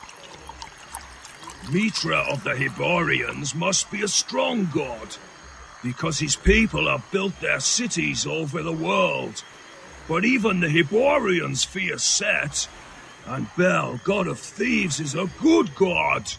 Mitra of the Hyborians must be a strong god, because his people have built their cities over the world. But even the Hyborians fear Set, and Bel, god of thieves, is a good god.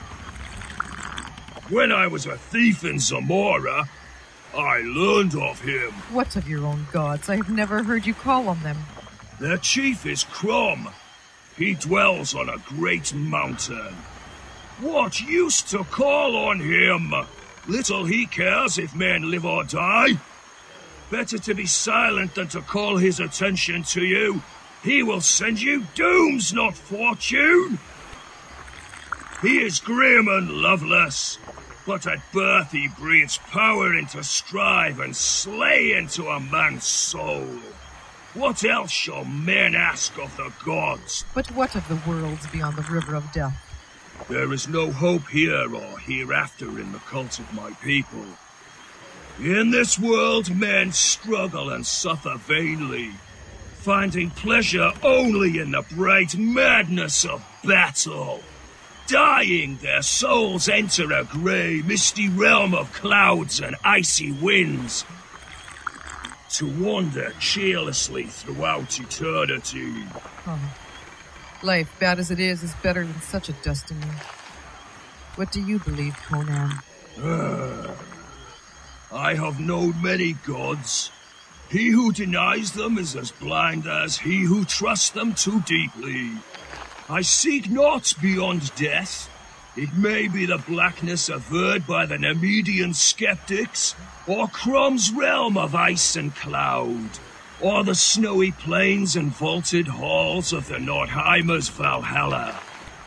When I was a thief in Zamora, I learned of him. What of your own gods? I have never heard you call on them. Their chief is Crom. He dwells on a great mountain. What use to call on him? Little he cares if men live or die. Better to be silent than to call his attention to you. He will send you dooms, not fortune. He is grim and loveless, but at birth he breathes power into strive and slay into a man's soul. What else shall men ask of the gods? But what of the worlds beyond the river of death? There is no hope here or hereafter in the cult of my people. In this world men struggle and suffer vainly, finding pleasure only in the bright madness of battle. Dying, their souls enter a grey, misty realm of clouds and icy winds, to wander cheerlessly throughout eternity. Oh. Life, bad as it is, is better than such a destiny. What do you believe, Conan? Uh, I have known many gods. He who denies them is as blind as he who trusts them too deeply. I seek not beyond death. It may be the blackness averred by the Nemedian skeptics, or Crom's realm of ice and cloud, or the snowy plains and vaulted halls of the Nordheimer's Valhalla.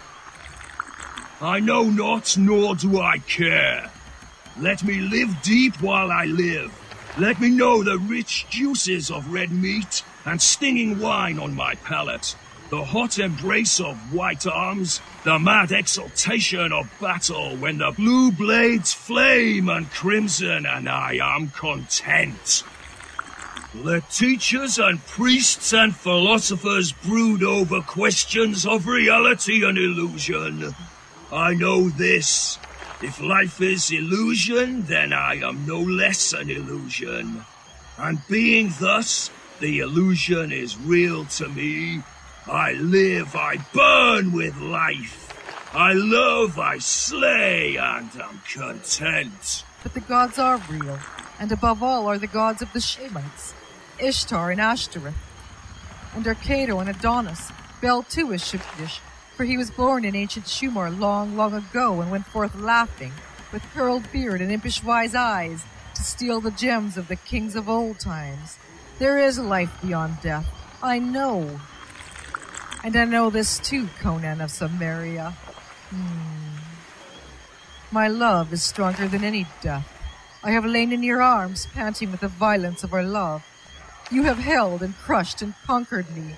I know not, nor do I care. Let me live deep while I live. Let me know the rich juices of red meat and stinging wine on my palate, the hot embrace of white arms, the mad exultation of battle when the blue blades flame and crimson, and I am content. Let teachers and priests and philosophers brood over questions of reality and illusion. I know this. If life is illusion, then I am no less an illusion. And being thus, the illusion is real to me. I live, I burn with life. I love, I slay, and am content. But the gods are real, and above all are the gods of the Shemites, Ishtar and Ashtoreth, and Arcado and Adonis. Bel too is Shemitic, for he was born in ancient Shumar long, long ago and went forth laughing, with curled beard and impish wise eyes, to steal the gems of the kings of old times. There is life beyond death, I know. And I know this too, Conan of Samaria. Hmm. My love is stronger than any death. I have lain in your arms, panting with the violence of our love. You have held and crushed and conquered me.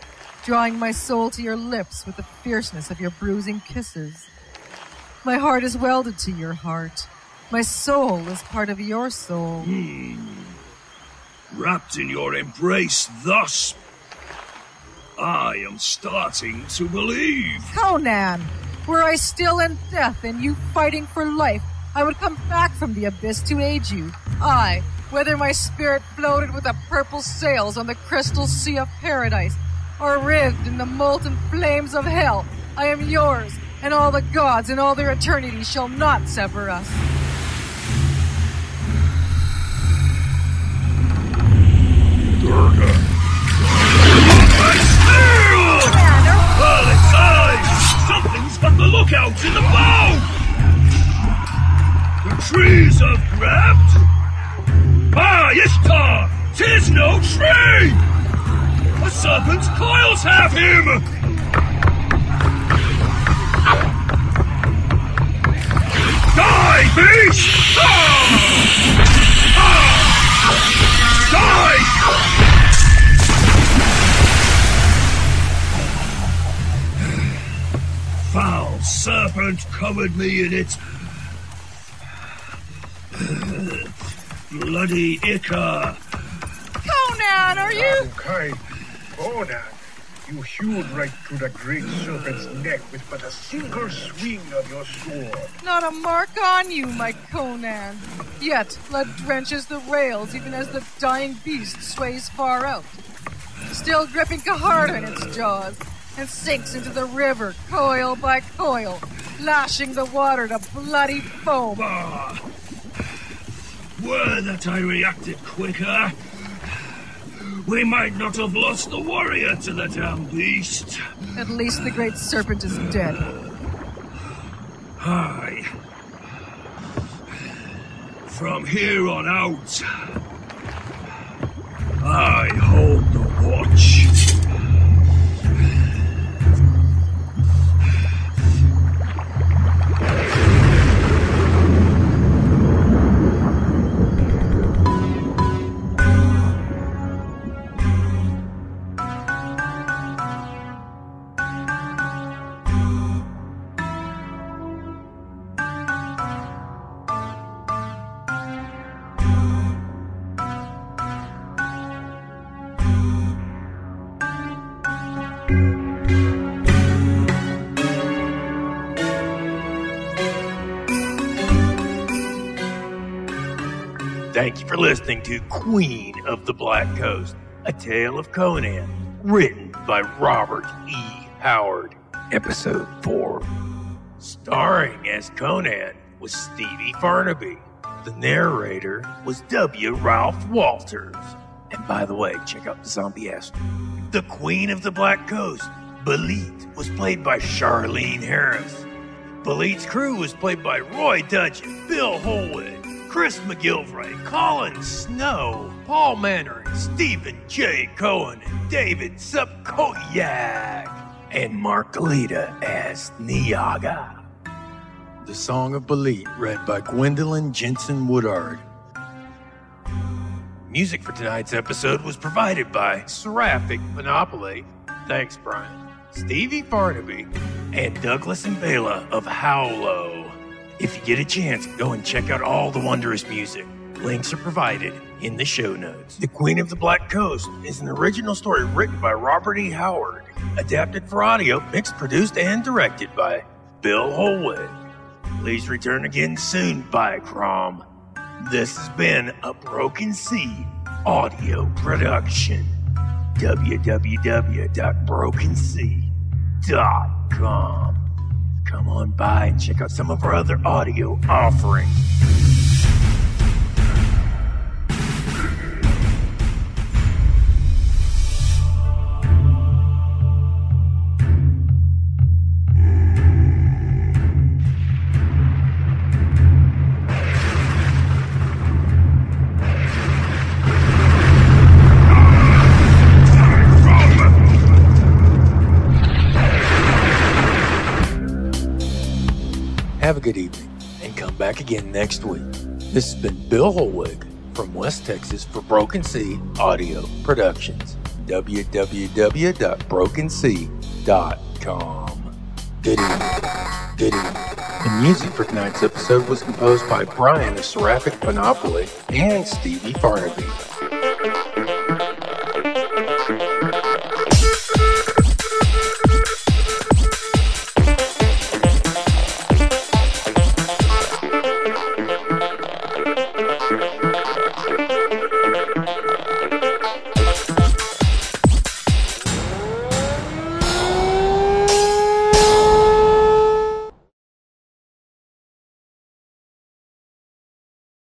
drawing my soul to your lips with the fierceness of your bruising kisses. My heart is welded to your heart. My soul is part of your soul. Hmm. Wrapped in your embrace thus, I am starting to believe. Conan, were I still in death and you fighting for life, I would come back from the abyss to aid you. I, whether my spirit floated with the purple sails on the crystal sea of paradise, or writhed in the molten flames of hell, I am yours, and all the gods in all their eternity shall not sever us. Durga. Alex, eyes! Something's got the lookouts in the bow! The trees have grabbed? Ah, Ishtar! 'Tis no tree! A serpent's coils have him! Die, beast! Ah! Ah! Die! Foul serpent covered me in its bloody ichor. Conan, are you? Kind, Conan, you hewed right through the great serpent's neck with but a single swing of your sword. Not a mark on you, my Conan. Yet blood drenches the rails even as the dying beast sways far out, still gripping Kaharda in its jaws, and sinks into the river, coil by coil, lashing the water to bloody foam. Ah, were that I reacted quicker, we might not have lost the warrior to the damn beast. At least the great serpent is dead. Aye. From here on out, I hold the watch. Thank you for listening to Queen of the Black Coast, A Tale of Conan, written by Robert E. Howard. Episode four. Starring as Conan was Stevie Farnaby. The narrator was W. Ralph Walters. And by the way, check out the zombie ass. The Queen of the Black Coast, Belit, was played by Charlene Harris. Belit's crew was played by Roy Dudgeon, Bill Holwig, Chris McGilvray, Colin Snow, Paul Mannering, Stephen J. Cohen, and David Subkoyak, and Mark Galita as Niaga. The Song of Belit, read by Gwendolyn Jensen Woodard. Music for tonight's episode was provided by Seraphic Monopoly. Thanks, Brian. Stevie Farnaby, and Douglas and Bela of Howlo. If you get a chance, go and check out all the wondrous music. Links are provided in the show notes. The Queen of the Black Coast is an original story written by Robert E. Howard, adapted for audio, mixed, produced, and directed by Bill Holwig. Please return again soon, Bicrom. This has been a Broken Sea audio production. w w w dot broken sea dot com. Come on by and check out some of our other audio offerings. Have a good evening, and come back again next week. This has been Bill Holwig from West Texas for Broken Sea Audio Productions. w w w dot broken sea dot com. Good evening. Good evening. The music for tonight's episode was composed by Brian of Seraphic Monopoly and Stevie Farnaby.